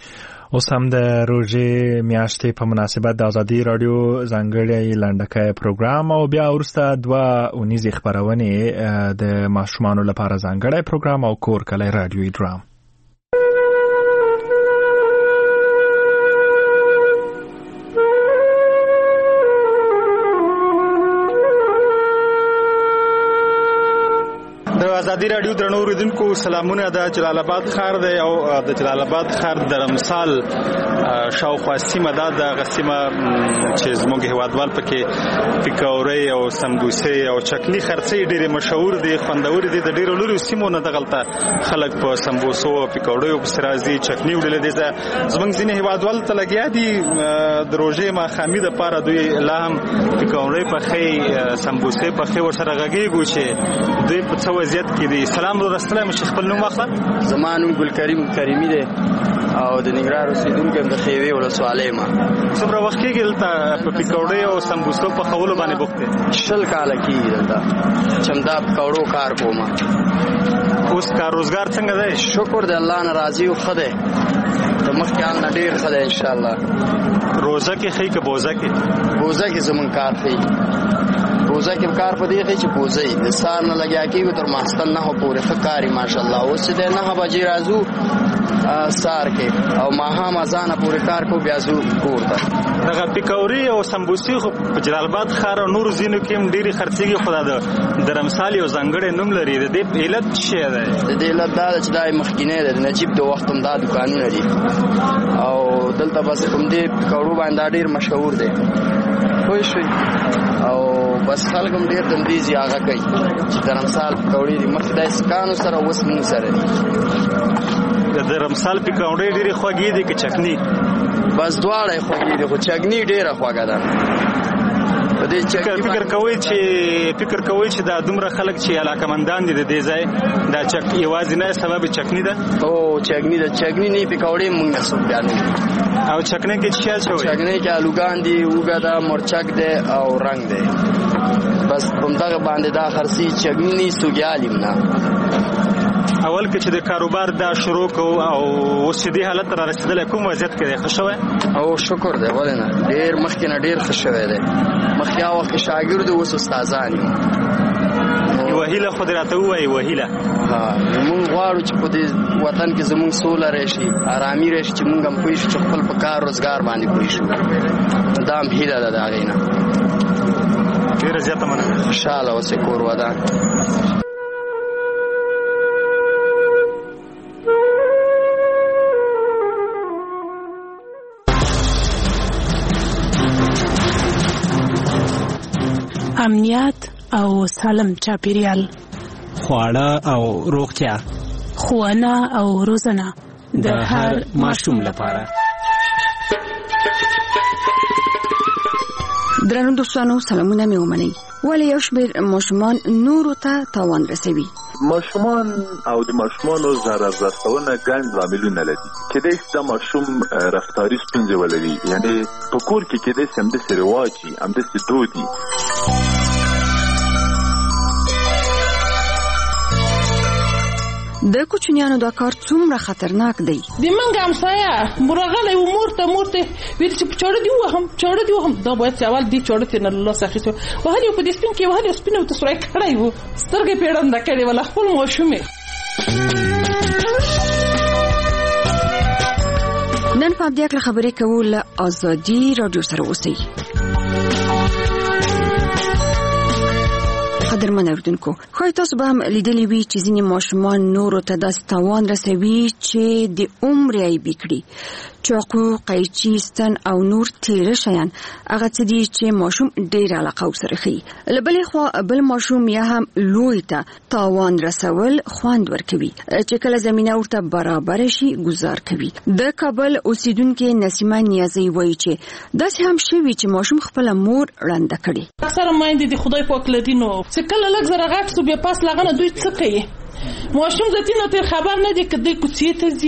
اوس هم د روژې میاشتې په مناسبت د ازادي رادیو ځانګړی لنډکی پروګرام او بیا وروسته 2 اونیزې خپرونې د ماشومانو لپاره ځانګړی پروګرام او کور کلی رادیوي ډرام. ازادي رادیو درنو اوریدونکو سلامونه. د جلال آباد ښار دی او د جلال آباد ښار د رمسال شاوخوا سیمه ده. د غسیمه چې زموږ هیوادوال پکې پکوړې او سمبوسې او چکنی خرڅې ډېرې مشهور دي، خوندور دي. د ډېرو لوري سیمو نه دغلته خلک په سمبوسو او پکوړې او سرازي چکنی وړل دي. زموږ ځینې هیوادوال ته لګیا دي د روژې ماښامي د پاره دوی لا هم پکوړې پخې سمبوسې پخې ورسره غږیږي چې دوی په څه وضعیت کې دي. سلام ورسلام چې خپل نوم واخله. زما نوم ګل کریم کریمی دی او د ننګرهار اوسیدونکی د خیوې ولسوالۍ ما. څومره وخت کېږي دلته په پکوړې او سمبوسو په خولو باندې بوخت دی؟ 20 کاله کېږي دلته چې دا پکوړو کار کوم. اوس کار روزګار څنګه دی؟ شکر دی الله نه راضي او ښه دی. د مخکې حال نه ډېر ښه دی انشاءالله. روزه کې ښایي که بوزه کې؟ بوزه کې زمونږ کار ښایي. بوزه کې کار په دې چې بوزه د سار نه لګیا کېږي تر ماخستن 9 پورې ښه کاري ماشاءالله. اوس چې 9 بجې راځو سار کې او ماښام اذان پورې کار کو بیا ځو کور ته. دغه پکوړې او سمبوسې خو په جلال آباد ښار او نورو ځینو کې هم ډېرې خرڅېږي، خو د رمسال یو ځانګړی نوم لري. د دې علت څه شی دی؟ د دې علت دا ده چې دا مخکینی دی، د نجیب د وخت هم دا دوکانونه دي او دلته بس کوم دې پکوړو باندې دا ډېر مشهور دی. پوه شوئ؟ او بس خلک هم ډېر دندیزي هغه کوي چې د رمسال پکوړې دي. مخکې د سکانو سره اوس مونږ سره دي. د رمسال پکوړې ډېرې خوږې دي که چکني؟ بس دواړه یې خوږې دي، خو چکني ډېره خوږه ده. فکر کوئ چې دا دومره خلک چې علاقمندان دي د دې ځای دا یوازې نه سبب چکني ده؟ او چکني ده، چکني نه پکوړې مونږ نه څوک بیانوي. او چکني کې څه اچوئ؟ چکني کې آلوګان دي، اوږه ده، مرچک دی او رنګ دی. بس همدغه باندې دا خرڅي. چکني نه سوګیال یم نه. اول کې چې د کاروبار دا شروع کوو او اوس چې دې حالت را رسېدلی کوم وضعیت کې دی؟ ښه شوی؟ او شکر دی. ولې نه، ډېر مخکې نه ډېر ښه شوی دی. مخکې هغه وخت کې شاګرد اوس استادان یو. یوه هیله خو دې راته ووایي. یوه هیله مونږ غواړو چې په دې وطن کې زمونږ سوله راشي، ارامي راشي، چې مونږ هم پوه شو چې خپل په کار روزګار باندې پوه شو. دا هم هیله ده د هغې نه. ډېره زیاته مننه. خوشحاله اوسئ کور ودان. امنیت او سالم چاپیریال، خواړه او روغتیا، ښوونه او روزنه د هر ماشوم لپاره. درنو دوستانو سلامونه مې ومنئ. ولې یو شمېر ماشومان نورو ته تاوان رسوي؟ ماشومان او د ماشومانو ضرر رسونه ګڼ لاملونه لري. کېدای شي دا ماشوم رفتاري ستونزې ولري، یعنې په کور کې کېدای شي همداسې رواج وي، همداسې دود وي. د کوچنیانو دا کار څومره خطرناک دی. د منګ همسایه مرغله و مورته ویل چې چاړه دی وهم دا باید چې اول دی چاړه ته نه الله سخیته وهل یو په دې سپین کې وهل یو سپینو ته سورای کړای وو سترګې پیړنده کړي ولا خپل ماشومه. نن په دې اړه خبرې کوو له ازادي رادیو سره اوسئ. قدرمن اوریدونکو، خو تاسو به هم لیدلی وي چې ځینې ماشومان نورو ته داسې تاوان رسوي چې د عمر یې بکړي. چاقو، قیچي، ستن او نور تیره شیان هغه څه دي چې ماشوم ډېر علاقه ورسره ښیي. له بلې خوا بل ماشوم یا هم لوی ته تاوان رسول خوند ورکوي چې کله زمینه ورته برابر شي گزار کوي. د کابل اوسیدونکې نسیمه نیازی وایي چې داسې هم شوي چې ماشوم خپل مور ړنده کړي. اکثره مایندې د خدای پاک لدینو چې کله لږ زره غټ سو بیا پاس لغنه دوی څه کوي. ماشوم ځتینو تر خبر نه دی کدی کوڅې ته ځي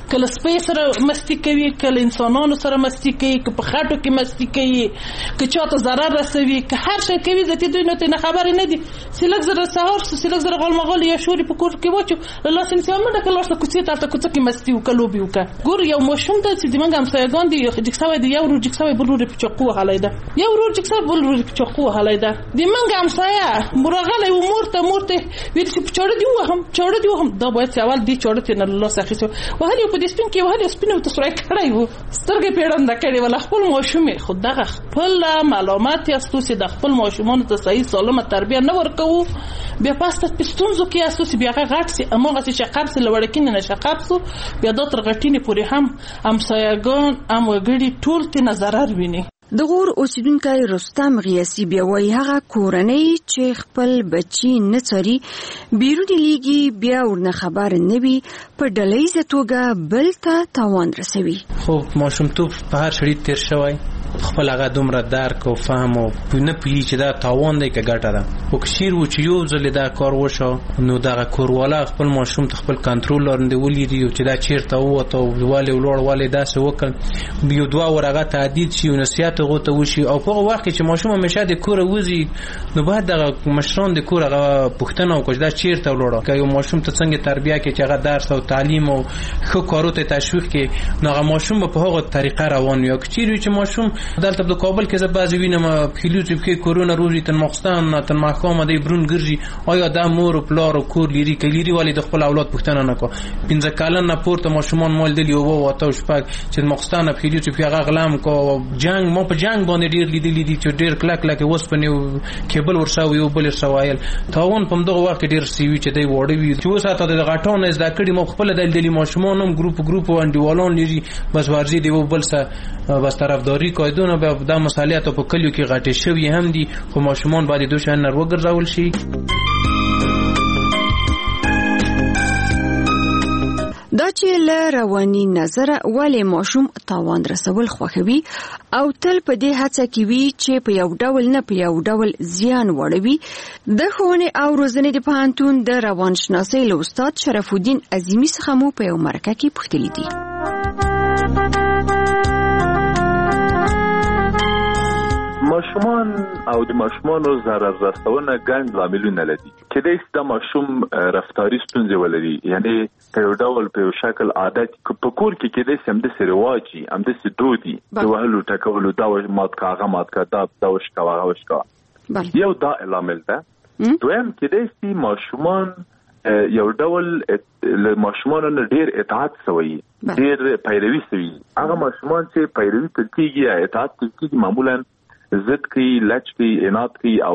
کله سپي سره مستی کوي، کله انسانانو سره مستی کوي، که په خټو کې مستی کوي، که چاته ضرر رسوي، که هر شی کوي ذاتي دوی نو ته خبرې نه دي. سلک زره سهار سلک زره غلمغال یا شوري په کور کې واچو الله سین سم نه کله ورته کوڅې ته کوڅه کې مستی وکړو بي وکړه. ګور یو ماشوم ته چې موږ هم سایګان دي جکساوي دی یو ورو جکساوي بل ورو په چقو حالایدا، یو ورو جکساوي بل ورو په چقو حالایدا. دی موږ هم سایا مرغله و مورته ویل چې په چاړه دی وهم دا باید اول دی چاړه ته نه الله سخیسو وهلي په دې سپین کې وهلي سپینو ته سره کړای وو سترګې پیړنده کړي ولا خپل ماشومې خود دغه خپل معلومات یاستو چې د خپل ماشومان ته صحیح سالمه تربیه نه ورکوو بیا پاسته پستونزو کې اساس بیا غټ سي امغه چې قبض لوړکین نه شقبسو بیا د تر غټینې پورې هم سایګان وګړي ټول ته نظر ویني. د غور اوسیدونکو رستم غیاسی بیا وایي هغه کورنۍ چې خپل بچي نه څاري بیرونی لیږي بیا ورنه خبر نه وي په ډلهیزه توګه بل ته تاوان رسوي. خو ماشومتوب په هر شړی تیر شوی خپل هغه دومره درک او فهم او نه پوهیږي چې دا تاوان دی که ګټه ده. خو که شیر و چې یو ځل دا کار وشو نو دغه کوروالا خپل ماشوم ته خپل کنټرول لاندې ولیدي چې دا چیرته ووته او والې ولاړ والې داسې وکړ یو دوه ور هغه تعدید شي او نصیحت هغه ته وشي او په هغه وخت کې چې ماشوم همیشه د کوره وځي نو باید دغه مشران د کور هغه پوښتنه وکړي دا چیرته ولاړه که یو ماشوم ته څنګه تربیه کې چې هغه درس او تعلیم او ښه کارو ته تشویق کې نو هغه ماشوم په هغه طریقه روان وي. که چیرې چې ماشوم دلته د کابل کې زبازي وینم کلیوځي کې کرونا روزي تن مخستان تن محکمه دی برون ګرځي آیا دا مور او پلار او کور لري کلیري والی د خپل اولاد پښتنه نه کو 15 کلن نه پورته ماشومان مول دی او وته شپږ چې مخستان په کلیوځي په هغه غلام کو جنگ مو په جنگ باندې ډیر لیدلی دي چې ډیر کلک لکه وسپنه کیبل ورساو یو بل سوایل تاون په دغه وخت ډیر سیوی چې دی وړي وي چې وساته د غټون از دا کړي مو خپل دلدلی ماشومان هم ګروپ انډیوالون لري بس ورزي دی بل سره بس طرفداري کوي به دا مسالیات په کلیو کې غټې شوی هم دي خو ماشومان باید دوی شان وګرځول شي. دا چې له رواني نظر ولې ماشوم تاوان رسول خوښوي او تل په دې هڅه کې وي چې په یو ډول نه په یو ډول زیان وړوي د ښوونې او روزنې د پوهنتون د روانشناسۍ له استاد شرف الدین عظیمي څخه مو په یو مرکه کې پوښتلي دي. ماشومان او د ماشومانو ضرر رسونه ګڼ لاملونه لري. کله چې د ماشوم رفتاري ستونزې ولري یعنی په یو ډول په یو شکل عادت په کور کې کېدای شي هم د سرواجی هم د سدودي د وهلو ټکولو دا مات کاغه مات کا دا وشکا یو دا لامل ده. دویم کېدای شي ماشومان یو ډول له ماشومانو نه ډیر اطاعت سوی ډیر پیروي سوی. هغه ماشومان چې پیروي کوي اطاعت کوي معمولا ضد کی لچ کی انات کی او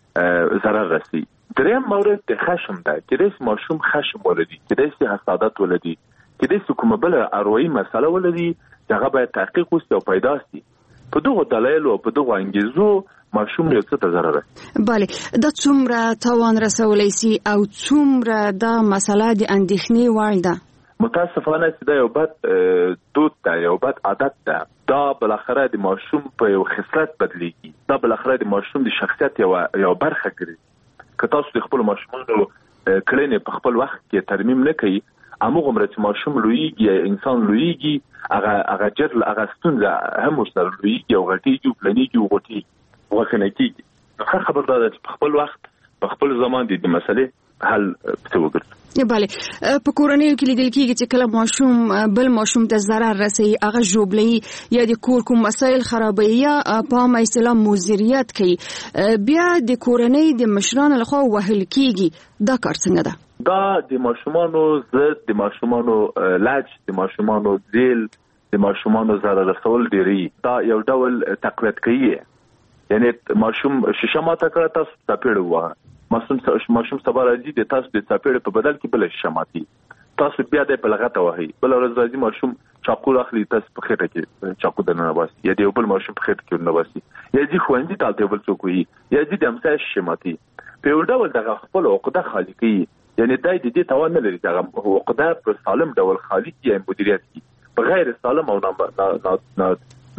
ضرر رسی. دریم مورد د خشم ده. کله ماشوم خشم ولدي کله حسادت ولدي کله کومه بل اروي مسله ولدي هغه باید تحقیق وسي او پیدا سي. په دغه دلایل او په دغه انګیزو ماشوم یو څه ضرر رسي. بله د څومره تاوان رسولای سي او څومره دا مسله د اندېښنې وړ ده. متاسفانه چې دا یو بد دود ده یو بد عادت ده. دا بالاخره د ماشوم په یو خصلت بدلیږي. دا بالاخره د ماشوم د شخصیت یو برخه ګرځي. که تاسو د خپل ماشومانو کړنې په خپل وخت کې ترمیم نه کوي همغه عمر چې ماشوم لویږي انسان لویږي هغه جر هغه ستونزه هم ورسره لویږي او غټیږي پلانیږي او غټیږي وخت کېږي. نو خبردار ده په خپل وخت په خپل زمان د مسلې حل وکړي. بله په کورنیو کې لیدل کېږي چې کله ماشوم بل ماشوم ته ضرر رسوي هغه ژوبلي یا د کور کوم مسایل خرابوي یا په عامه اصطلاح مضریت کوي بیا د کورنۍ د مشرانو لخوا وهل کېږي دا کار څنګه ده؟ دا د ماشومانو ضد د ماشومانو لج د ماشومانو ذیل د ماشومانو ضرر رسول ډیری دا یو ډول تقویت کوي. یعنی ماشوم شیشه ماته کړه تاسو تپېړ وه ماشوم سبا راځي د تاسو د چاپېړې په بدل کې بل شي شماتي تاسو بیا د بلغته وهي بل ورځ راځي ماشوم چاقو اخلي تاسو په خېټه کې چاقو د نه باسي یا د بل ماشوم په خېټه کې نه باسي یا دې خوندې تاسو بل څوک وي یا دې د امسا شماتي په یو ډول دغه خپل عقده خالي کوي. یعنی دای دې توان نه لري دغه عقده په سالم ډول خالي یا مدیریت کوي په غیر سالم او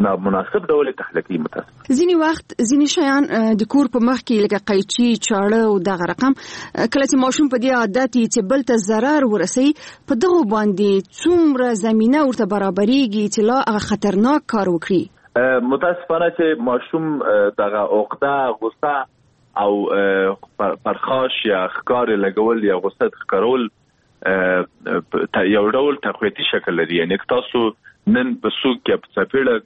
نامناسب ډول تخلیقي متاسف. ځینی وخت ځینی شیان د کور په مخ کې لکه قیچي چاړه او دغه رقم کله چې ماشوم په دې عادت چې بل ته ضرر ورسي په دغه باندې څومره زمينه ورته برابرېږي چې لا هغه خطرناک کار وکړي. متاسفانه چې ماشوم دغه عقده غصه او پرخاش یا ښکار لګول یا غصه ښکارول یو ډول تقویتي شکل لري. یعنی تاسو نن په سوق کې په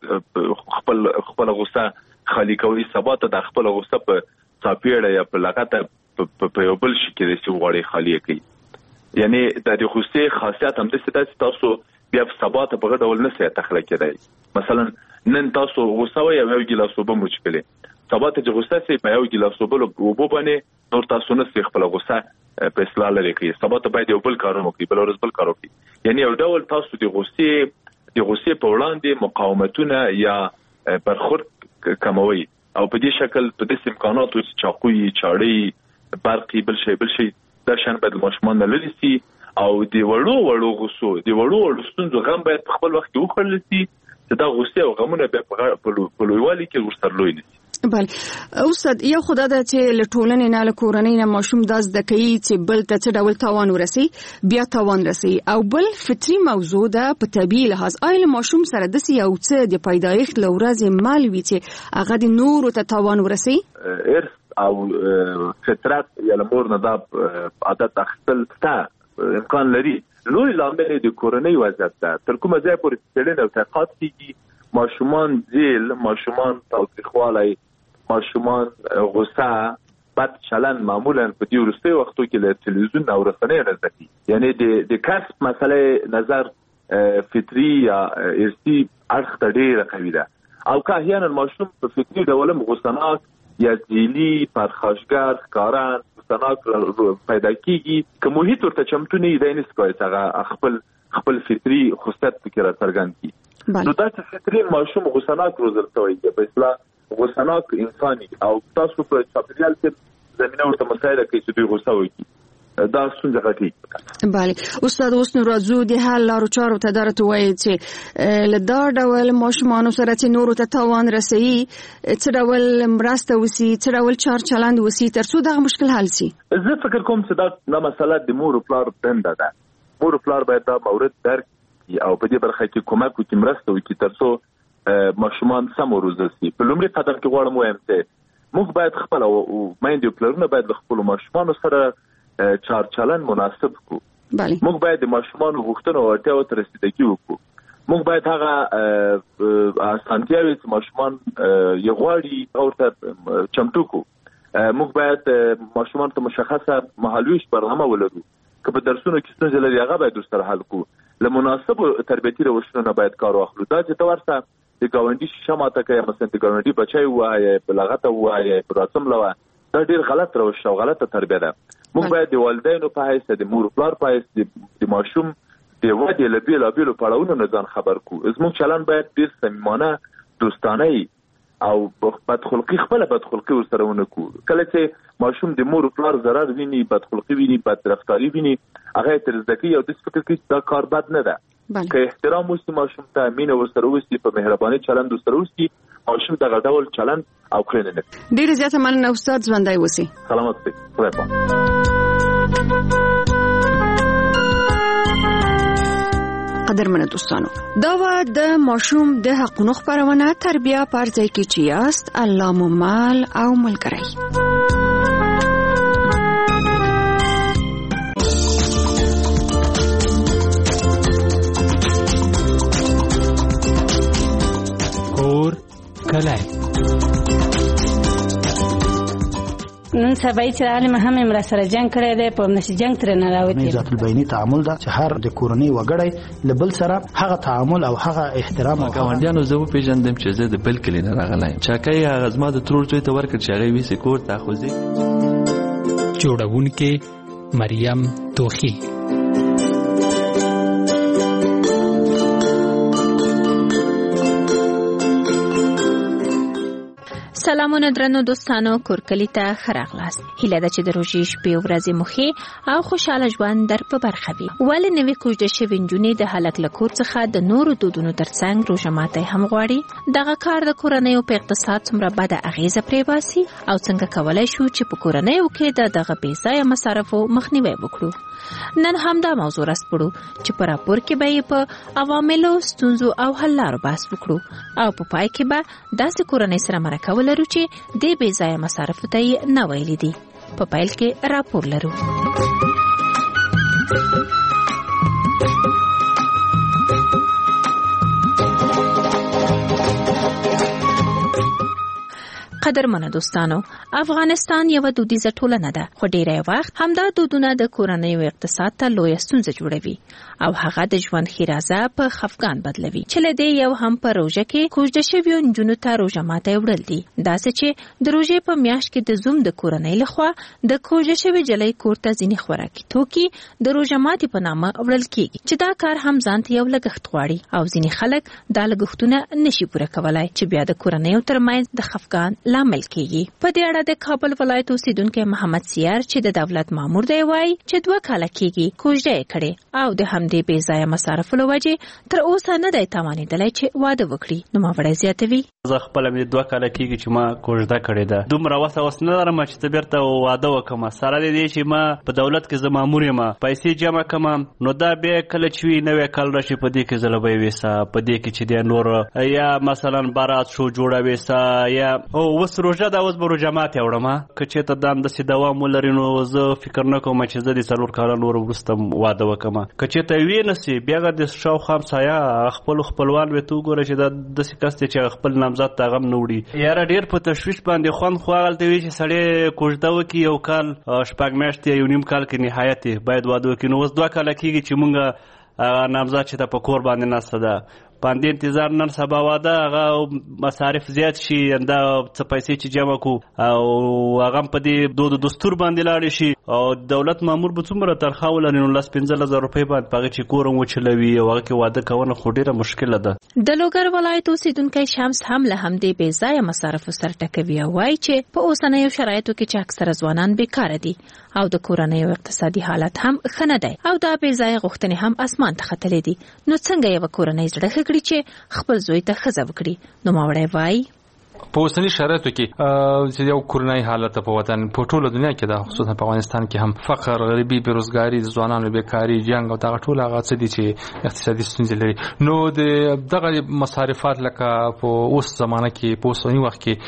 چاپېړه خپل غصه خالی کوي، سبا ته د خپل غصه په چاپېړه یا په لغته په یو بل شي کې چې وغواړي خالی کوي. یعنی د غصې خاصیت هم د ستاسو تاسو بیا په سبا ته په ډول نه سي تخلیق کېدای. مثلا نن تاسو غصه وي یو ګیلاس وبو مشکله، سبا ته غصه سي په یو ګیلاس وبو باندې نور تاسو نه سي خپل غصه په اصلاح لري کوي، سبا ته باید یو بل کارونه کوي، بل ورځ بل کار کوي. یعنی یو ډول تاسو د غصې په وړاندې مقاومتونه یا برخورد کموي او په دې شکل په دې امکاناتو چې چاقوي چاړي برقي بل شي دا شان باید ماشومان لري سي او د وړو غصو د وړو ستونزو غم باید په خپل وخت کې وخړل سي چې دا غصې او غمونه په لویوالي کې ورسره لوی نشي. بله استاد، یو خدای دا چې له ټولنې نه له کورنۍ نه ماشوم دا زده کوي چې بل ته څه ډول تاوان ورسي بیا تاوان رسي، او بل فطري موضوع ده په طبيعي لحاظ. آیا له ماشوم سره داسې یو څه د پیدایښت له ورځې مال وي چې هغه د نورو ته تاوان ورسي؟ ارث او فطرت یا له مور نه دا عادت اخیستل ته امکان لري. لوی لامل د کورنۍ وضعیت ده. تر کومه ځای پورې څېړنه او تحقیقات کیږي ماشومان ځیل، ماشومان تاوتریخوالی، ماشومان غصه، بد چلند معمولا په دې وروستي وختو کې له تلویزیون او رسنیو نه زده کیږي. یعنی د کسب مسئله نظر فطری یا ارثي اړخ ته ډېره قوي ده او که احیانا ماشوم په فطري ډول غصناک یا ځیلي پرخاشګر ښکاران غصناک پیدا کیږي که محیط ورته چمتو نه وي دی نشي کولی هغه خپل فطري خصلت پکې راڅرګند کړي. نو دا چې فطري ماشوم غصناک روزل شوی دی په اصطلاح غصناک انساني او تاسو په چاپیریال کې زمينه ورته مسایل کوي چې دوی غصه وکړي، دا څنګه غټي. بله استاد، اوس نو راځو د حل لارو چارو ته درته وایي چې له دا ډول ماشومانو سره چې نورو ته تاوان رسوي څه ډول مرسته وسی، څه ډول چار چلند وسی ترڅو دغه مشکل حل شي. زه فکر کوم چې دا مسله د مور او پلار دنده ده. مور او پلار باید دا مورد درک او په دې برخه کې کومک وکړي، مرسته وکړي ترڅو ماشومان سم وروزل شي. په لومړي قدم کې غواړم وایم چې موږ باید خپل او میندې او پلرونه باید خپل ماشومانو سره چار چلند مناسب کو. موږ باید د ماشومانو غوښتنو او اړتیاوو ته رسیدګي وکړو. موږ باید هغه اسانتیاوې چې ماشومان یې غواړي ورته چمتو کو. موږ باید ماشومان ته مشخصه مهالویش برنامه ولرو. که په درسونو کې ستونزې لري هغه باید ورسره حل کو. له مناسبو تربیتي روشونو نه باید کار واخلو. دا چې ته ورته د ګاونډي شیشه ماته کوي، مثلا د ګاونډي بچی ووایي، په لغته ووایي، په راسم لوه، دا ډېر غلط روش او غلطه تربیه ده. موږ باید د والدینو په حیث د مور پلار په حیث د ماشوم د ودې له بېلابېلو پړاوونو نه ځان خبر کو. زموږ چلند باید ډېر صمیمانه، دوستانه او بدخلقي خپله بدخلقي ورسره ونه کړو. کله چې ماشوم د مور پلار ضرر ویني، بدخلقي ویني، بد رفتاري ویني، هغه یې تر زده کوي او داسې فکر کوي چې دا کار بد نه ده. که احترام وسي ماشوم ته، مینه ورسره وسي، په مهرباني چلند ورسره وسي، ماشوم دغه ډول چلند او کړنې نه کوي. ډېره زیاته مننه استاد، ژوندی اوسئ. سلامت اوسئ. خدای پاک. قدرمنو دوستانو، دا و د ماشوم د حقونو خپرونه تربیه پر ځای کې چې یاست. الله مو مال او ملګری. کلای نن سبا چې عالم هم امر سره جنگ کړی دی، په نشي جنگ تر نه راوتی. ذات البینی تعامل دا چې هر د کورنۍ وګړي لبل سره هغه تعامل او هغه احترام او ګاونډیانو زه پیژندم چې زه د بل کلی نه راغلی چا کوي هغه زما د ترور څوی ته ورکړ چې هغه وی سکور تاخذي. جوړونکې مریم توخی. سلامونه درنو دوستانو کورکلی ته خراغلاست. هیله ده چې د روژې شپې او ورځې مخې او خوشاله ژوند در په برخه وي. ولې نوې کوژده شوې نجونې د هلک له کور څخه د نورو دودونو ترڅنګ روژه ماتی هم غواړي؟ دغه کار د کورنیو په اقتصاد څومره بده اغیزه پرې باسي او څنګه کولای شو چې په کورنیو کې د بې ځایه مصارفو مخنیوی وکړو؟ نن همدا موضوع راسپړو چې په راپور کې به یې په عواملو، ستونزو او حل لارو بحث وکړو او په پای کې به داسې کورنۍ سره مرکه ولرو چې د بې ځایه مصارفو ته یې نه ویلي دي. په پیل کې راپور لرو. قدرمنو دوستانو، افغانستان یو دودیزه ټولنه ده، خو ډیری وخت همدا دودونه د کورنیو اقتصاد ته لویه ستونزه جوړوي او هغه د ژوند ښیرازه په خفګان بدلوي. چې له دې یو هم په روژه کې کوژده شویو نجونو ته روژه ماتی وړل دي. داسې چې د روژې په میاشت کې د زوم د کورنۍ لخوا د کوژده شوې جلۍ کور ته ځینې خوراکي توکي د روژه ماتي په نامه وړل کیږي، چې دا کار هم ځان ته یو لګښت غواړي او ځینې خلک دا لګښتونه نشي پوره کولای، چې بیا د کورنیو ترمنځ د خفګان لامل کیږي. په دې اړه د کابل ولایت اوسیدونکو محمد سیار چې د دولت مامور دی وایي چې 2 کاله کیږي کوژده یې کړې او د همدې بې ځایه مصارفو له وجې تر اوسه نه دی توانېدلی چې واده وکړي. نوموړی زیاتوي: زه خپله مې 2 کاله کیږي چې ما کوژده کړې ده. دومره وسه اوس نه لرم چې ته بیرته واده وکړم. سره دې چې ما په دولت کې زه مامور یم، پیسې جمع کړم، نو دا بیا کله چې وي نوی کال راشي په دې کې زه له به یې ویسه، په دې کې چې دی نور یا مثلا بارات شو جوړه ویسه یا اوس روژه ده، اوس به روژه ماتې وړم. که چېرته دا همداسې دوام ولري نو زه فکر نه کوم چې زه د 4 کاله نور وروسته واده وکړم. که چېرته ویې نه سي بیا د شاوخوا همسایه خپلو خپلوان وې ته وګوره چې دا داسې کس دی چې خپل نامزد ته هغه هم نه وړي. یاره ډېر په تشویش باندې خوند خو هغلته وي چې سړی کوژده وکړي 1 کال 6 میاشتې 1.5 کال کې نهایت باید واده وکړي. نو اوس 2 کاله کېږي چې مونږ نامزد چې ته په کور باندې ناسته ده، باندې انتظار نن سبا واده هغه مصارف زیات شي، دا څه پیسې چې جمع کو او هغه په دې دود دستور باندې لاړ شي او دولت مامور به څومره تنخواه ولري نو 15,000 روپۍ باندې پغه چې کورم وچلوي او هغه کې واده کوونه خو ډیره مشکله ده. د لوګر ولایت اوسیدونکو شمس هم له همدې بې ځایه مصارفو سره ټکوي او وایي چې په اوسنیو شرایطو کې چې اکثره ځوانان بیکاره دي او د کورنیو اقتصادي حالت هم ښه نه دی او دا بې ځایه غوښتنې هم اسمان ته ختلې دي، نو څنګه یو کورنۍ زړه کړي چې خپل زوی ته ښځه وکړي؟ نوموړی وایي: په اوسني شرایطو کې چې یو کورنۍ حالت په وطن په ټوله دنیا کې ده، خصوصا په افغانستان کې هم فقر، غریبي، بیروزګاری، ځوانانو بیکاری، جنگ او دغه ټول هغه څه دي چې اقتصادي ستونزې لري. نو د دغه مصارفات لکه په اوس زمانه کې په اوسني وخت کې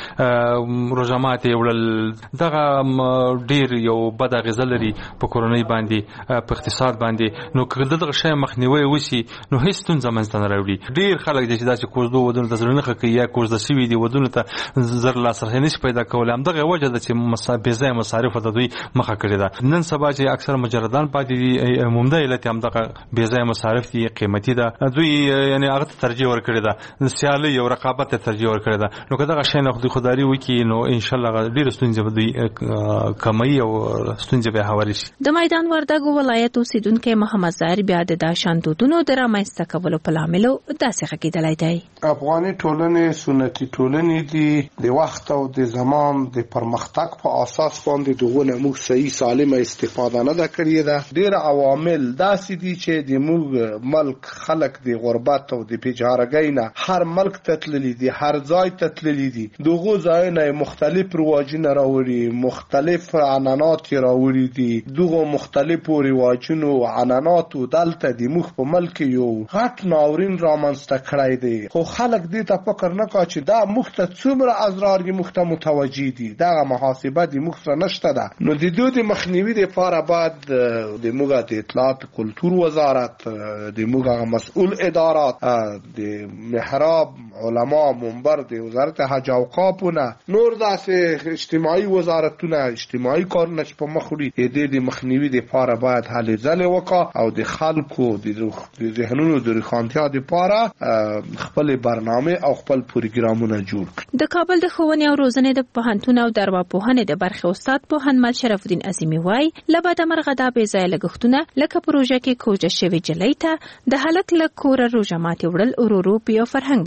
روژه ماتې وړل دغه ډیر یو بد اغیزه لري په کورنۍ باندې، په اقتصاد باندې. نو که دغه شی مخنیوی وشي نو هیڅ ستونزه منځته نه راوړي. ډیر خلک دي چې دا چې کوژدو ودونو ته زړه نه ښه کوي یا کوژده شوي دي ودونو ته زر لاسرسی نشي پیدا کولی. همدغه وجه ده چې بې ځایه مصارفو ته دوی مخه کړې ده. نن سبا چې اکثر مجردان پاتې دي عمومده علت همدغه بې ځایه مصارف دي، قیمتي ده، دوی یعنی هغه ته ترجیح ورکړې ده، سیالي او رقابت ته ترجیح ورکړې ده. نو که دغه شی نه خودداري وکړي نو انشاءالله ډېرې ستونزې به دوی کموي او ستونزې به هوارې شي. د میدان وردګو ولایت اوسیدونکی محمد ظاهر بیا د دا شان دودونو د رامنځته کولو په لاملو داسې غږېدلی دی: افغاني ټولنې سنتي ټولنې دي، د وخت او د زمان د پرمختګ په اساس باندې دغه موږ صحیح سالمه استفاده نه کړې ده. ډېر عوامل داسې دي چې د موږ ملک خلک د غربت او د بیچارهګۍ نه هر ملک ته تللي دي، هر ځای ته تللي دي، دغه ځایونه مختلف رواجونه راوړي، مختلف عنعنات راوړي دي. دغه مختلفو رواجونو او عنعناتو دلته د موږ په ملک یو غټ ناورین رامنځته کړی دی، خو خلک دې ته فکر نه کوي چې دا موږ ته څومره ازرار یې موږ ته متوجي دي. دغه محاسبه د موږ سره نشته ده. نو د دوی د مخنیوي لپاره باید د موږ د اطلاعات کلتور وزارت، د موږ مسؤل ادارات، د محراب علما منبر د وزارت حج او اوقافونه، نور داسې اجتماعي وزارتونه، اجتماعي کارونه چې په مخ وړي د مخنیوي لپاره باید هلې ځلې وکړي او د خلکو د ذهنونو د روښانتیا لپاره خپل برنامه او خپل پروګرامونه جوړ کړي. د کابل د ښوونې او روزنې د پوهنتون او د ارواپوهنې د برخې استاد پوهنمل شرف الدین عظیمي وایي له بده مرغه دا بې ځایه لګښتونه لکه پروژه کې کوژده شوې جلۍ ته د هلک له کوره روژه ماتې وړل ورو ورو په یو فرهنګ بدل شوی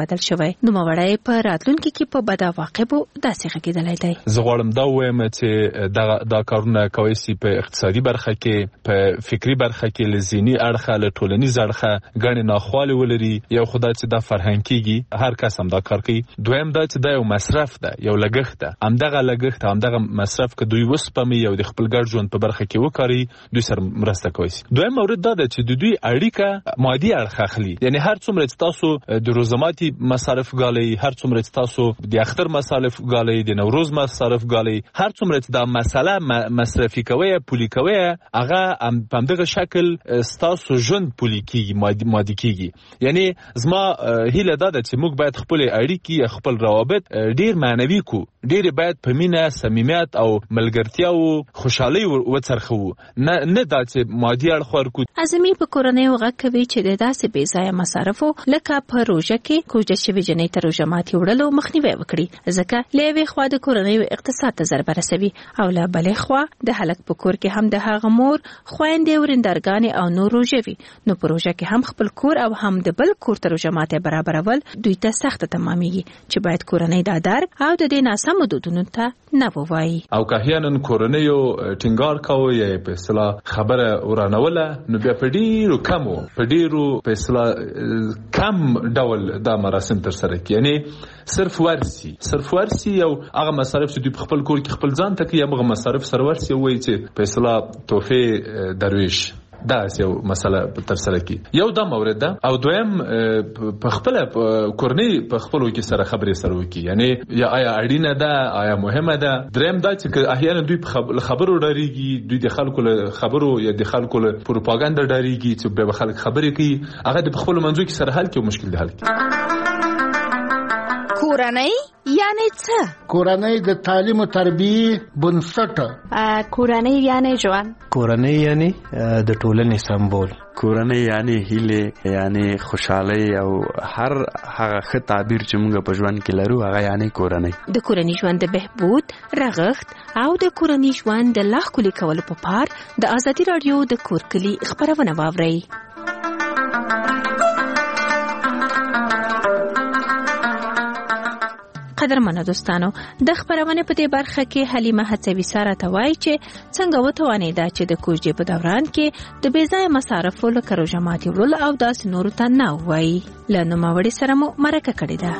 شوی نو مړی په راتلونکي کې په بد عواقبو داسې غږیدلی دی. زه غواړم دا ووایم چې دا کارونه کولی شي په اقتصادي برخه کې، په فکري برخه کې، له ذهني اړخه، له ټولنیز اړخه ګڼې ناخوالې ولري. یو خو دا چې دا فرهنګ کېږي، هر کس هم دا کار کوي. دویم دا چې دا یو مصرف ده، یو لګښت ده. همدغه لګښت، همدغه مصرف که دوی وسپمي او د خپل ګډ ژوند په برخه کې وکاري، دوی سره مرسته کوي. دویم مورد دا ده چې د دوی اړیکه مادي اړخ اخلي. یعنی هر څومره چې تاسو د روزماتي مصارف ګالئ، هر څومره چې تاسو د اختر مصارف ګالئ، د نوروز مصارف ګالئ، هر څومره چې دا مسله مصرفي کوي، پولي کوي، هغه په همدغه شکل ستاسو ژوند پولي کیږي، مادي کیږي. یعنی زما هیله دا ده چې موږ باید خپل اړیکې، خپل روابط ډیر معنوي کو، ډیر باید په مینه، صمیمیت او ملګرتیا او خوشحالي وڅرخو، نه دا چې مادي اړخ ورکو. اعظمي په کورنۍ غږ کوي چې د داسې بې ځایه مصارفو لکه په روژه کې کوژده شوې جنۍ ته روژه ماتي وړلو مخنیوی وکړي، ځکه له یوې خوا د کورنۍ اقتصاد ته ضربه رسوي او له بلې خوا د هلک په کور کې هم د هغه مور، خویندې، ورندرګانې او نور روژه وي. نو په روژه کې هم خپل کور او هم د بل کور ته روژه ماتي برابرول دوی ته سخته تمامېږي چې باید کورنۍ دا درک او د دې ناسمو دودونو ته نه ووایي. او که احیانا کورنیو ټینګار کوي یا په اصطلاح خبره ورانوله، نو بیا په ډیرو په اصطلاح کم ډول دا مراسم تر سره کوي. یعنی صرف ورسی او هغه مصارف چې دوی په خپل کور کې خپل ځان ته کوي، هغه مصارف سره ورسی وایي چې په اصطلاح تحفه درویش دا یو مسله تر سره کی. یو دا مورد ده. او دویم په خپل کورنۍ په خپلو کې سره خبرې سره وکي، یعنی یا آیا اړینه ده، آیا مهمه ده. دریم دا چې احیانا دوی په خبرو ډاریږي، دوی د خلکو له خبرو یا د خلکو له پروپاګاندا ډاریږي چې به خلک خبرې کوي، هغه د خپل منځو کې سره حل کوي، مشکل دی حل کوي. کورنۍ یعنی څه؟ کورنۍ د تعلیم او تربیه بنسټ. کورنۍ یعنی ژوند. کورنۍ یعنی د ټولنې سمبول. کورنۍ یعنی هیله، یعنی خوشحالي او هر هغه ښه تعبیر چې موږ په ژوند کې لرو، هغه یعنی کورنۍ. د کورنۍ ژوند د بهبود، رغښت او د کورنۍ ژوند د لا ښکلي کولو په پار د ازادي راډیو د کور کلي خبرونه واورئ. قدرمنو دوستانو، د خبرونه په دې برخه کې حلیمه هڅوي سره ته وایي چې څنګه وتوانیده چې د کوژدې په دوران کې د بې ځایه مصارفو لکه روژه ماتي وړل او داسې نورو ته نه وایي. له نوموړي سره مو مرکه کړې ده.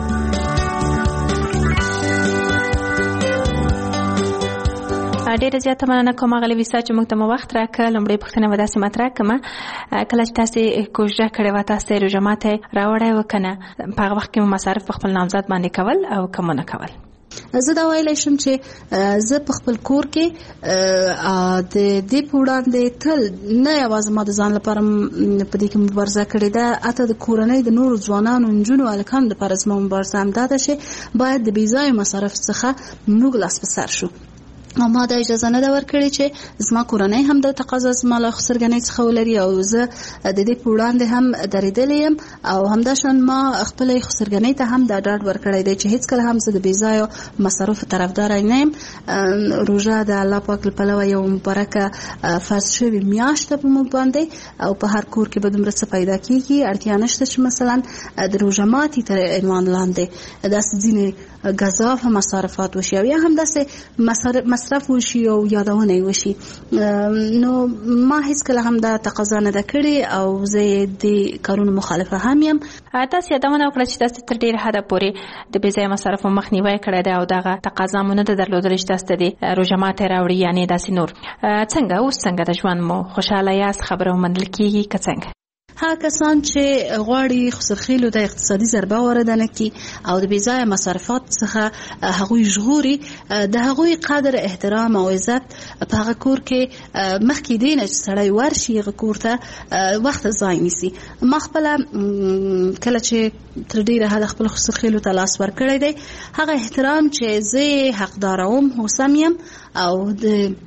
ډیره زیاته مننه کوم غلې وسا چې موږ ته وخت راکړ. لومړی پوښتنه ودا چې مطرح کړم، کله چې تاسو کوژده کړې و، تاسو روژه ماته راوړی وکنه، په هغه وخت کې مصارف په خپل نامزد باندې کول او کوم نه کول؟ زه دا ویلای شم چې زه په خپل کور کې د دې په وړاندې تل نه یوازې ما د ځان لپاره په دې کې مبارزه کړې ده، حتی د کورنۍ د نورو ځوانانو، نجونو، هلکانو لپاره زما مبارزه همدا ده چې باید د بې ځایه مصارف څخه موږ لاس په سر شو. ما دا اجازه نه ده ورکړې چې زما کورنۍ هم د تقاضا زما له خسرګنۍ څخه ولري او زه د دې په وړاندې هم درېدلې یم او همداشان ما خپلې خسرګنۍ ته هم دا ډاډ ورکړی دی چې هیڅکله هم زه د بې ځایه مصارفو طرفداره نه یم. روژه د الله پاک له پلوه یو مبارکه فرض شوې میاشت ده په موږ باندې او په هر کور کې به دومره څه پیدا کېږي. اړتیا نشته چې مثلا د روژه ماتي تر عنوان لاندې داسې ځینې گزاف مصارفات وشي او یا هم داسې مصرف وشي او یادونه وشي. نو ما هیڅ کله هم دا تقاضا نه ده کړې او زه د کارونو مخالفه هم یم. تاسو یادونه وکړه چې تاسو تر ډېر حده پورې د بې ځایه مصرفو مخنیوی کړی دی او دغه تقاضا مو نه ده درلودلې چې تاسو د روژه ماتي راوړي، یعنې داسې نور. څنګه اوس څنګه د ژوند مو خوشحاله یاست؟ خبره ومنل کېږي که څنګه؟ هغه کسان چې غواړي خسرخیلو د اقتصادي ضربه وارده نه کړي او د بې ځایه مصارفات څخه هغوی ژغوري، د هغوی قدر، احترام او عزت په هغه کور کې مخکې دی نه چې سړی ورشي هغه کور ته وخت ضایع نیسي. ما خپله کله چې تر ډېره حده خپل خسرخیلو ته لاس ورکړی دی، هغه احترام چې زه حقداره وم، هوسم یم او د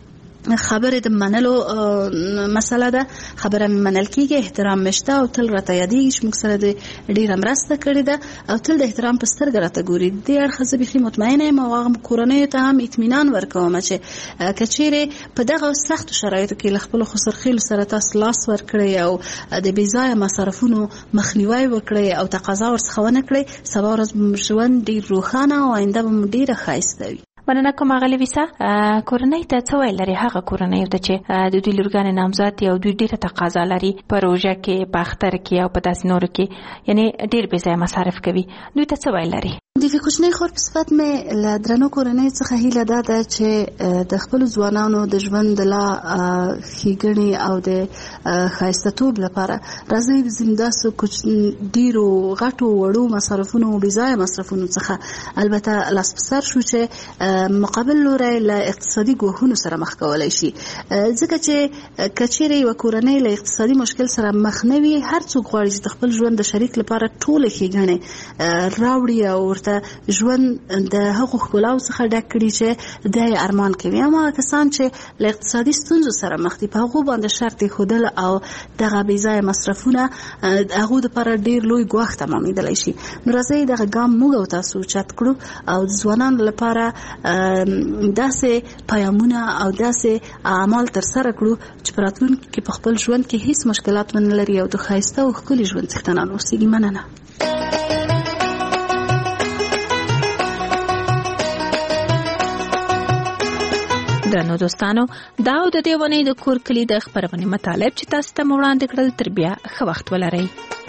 خبره د منلو مسله ده. خبره منل کیږي، احترام مشته او تل راته یادېږي چې موږ سره د ډیره مرسته کړې ده او تل د احترام په سترګه راته ګوري. دې اړخه زه بیخي مطمئنه یم او هغه کورنیو ته هم اطمینان ورکوم چې که چیرې په دغه سختو شرایطو کې له خپلو خسرخیلو سره تاسو لاس ورکړئ او د بېځایه مصرفونو مخنیوی وکړئ او تقاضا ورڅخه ونه کړئ، سبا ورځ به ژوند ډېر روښانه او آینده به مو ډېره ښایسته وي. مننه کوم اغلی ویسا. کورنۍ ته څه ویل لري هغه کورنۍ ته چې د دوی لورګانې نامزاد دي او دوی ډیره تقاضا لري په روژه کې، په اختر کې او په داسې نورو کې، یعنی ډیر بې ځایه مصارف کوي، دوی ته څه ویل لري؟ د کوچنۍ خور په صفت مې له درنو کورنۍ څخه هیله دا ده چې د خپلو ځوانانو د ژوند د لا ښېګڼې او د ښایسته‌توب لپاره راځئ ځینې داسې ډېرو غټو وړو مصرفونو او بېځایه مصرفونو څخه البته لاس په سر شو چې مقابل لوری له اقتصادي ګواښونو سره مخ کولی شي، ځکه چې که چیرې یوه کورنۍ له اقتصادي مشکل سره مخ نه وي، هر څوک غواړي چې د خپل ژوند د شریک لپاره ټولې ښېګڼې راوړي او ورته ژوند د هغو ښکلاو څخه ډک کړي چې دی یې ارمان کوي. اما کسان چې له اقتصادي ستونزو سره مخ دي، په هغو باندې شرط ایښودل او دغه بېځایه مصرفونه هغو دپاره ډېر لوی ګواښ تمامېدلی شي. نو راځئ دغه ګام موږ او تاسو اوچت کړو او د ځوانانو لپاره داسې پیامونه او داسې اعمال ترسره کړو چې په راتلونکي کې په خپل ژوند کې هیڅ مشکلات ونه لري او د ښایسته او ښکلي ژوند څښتنان اوسېږي. مننه. درنو دوستانو، دا د دې ونې د کور کلی د خبرونې مطالب چې تاسو ته وړاندې کړل، تر بیا ښه وخت ولرئ.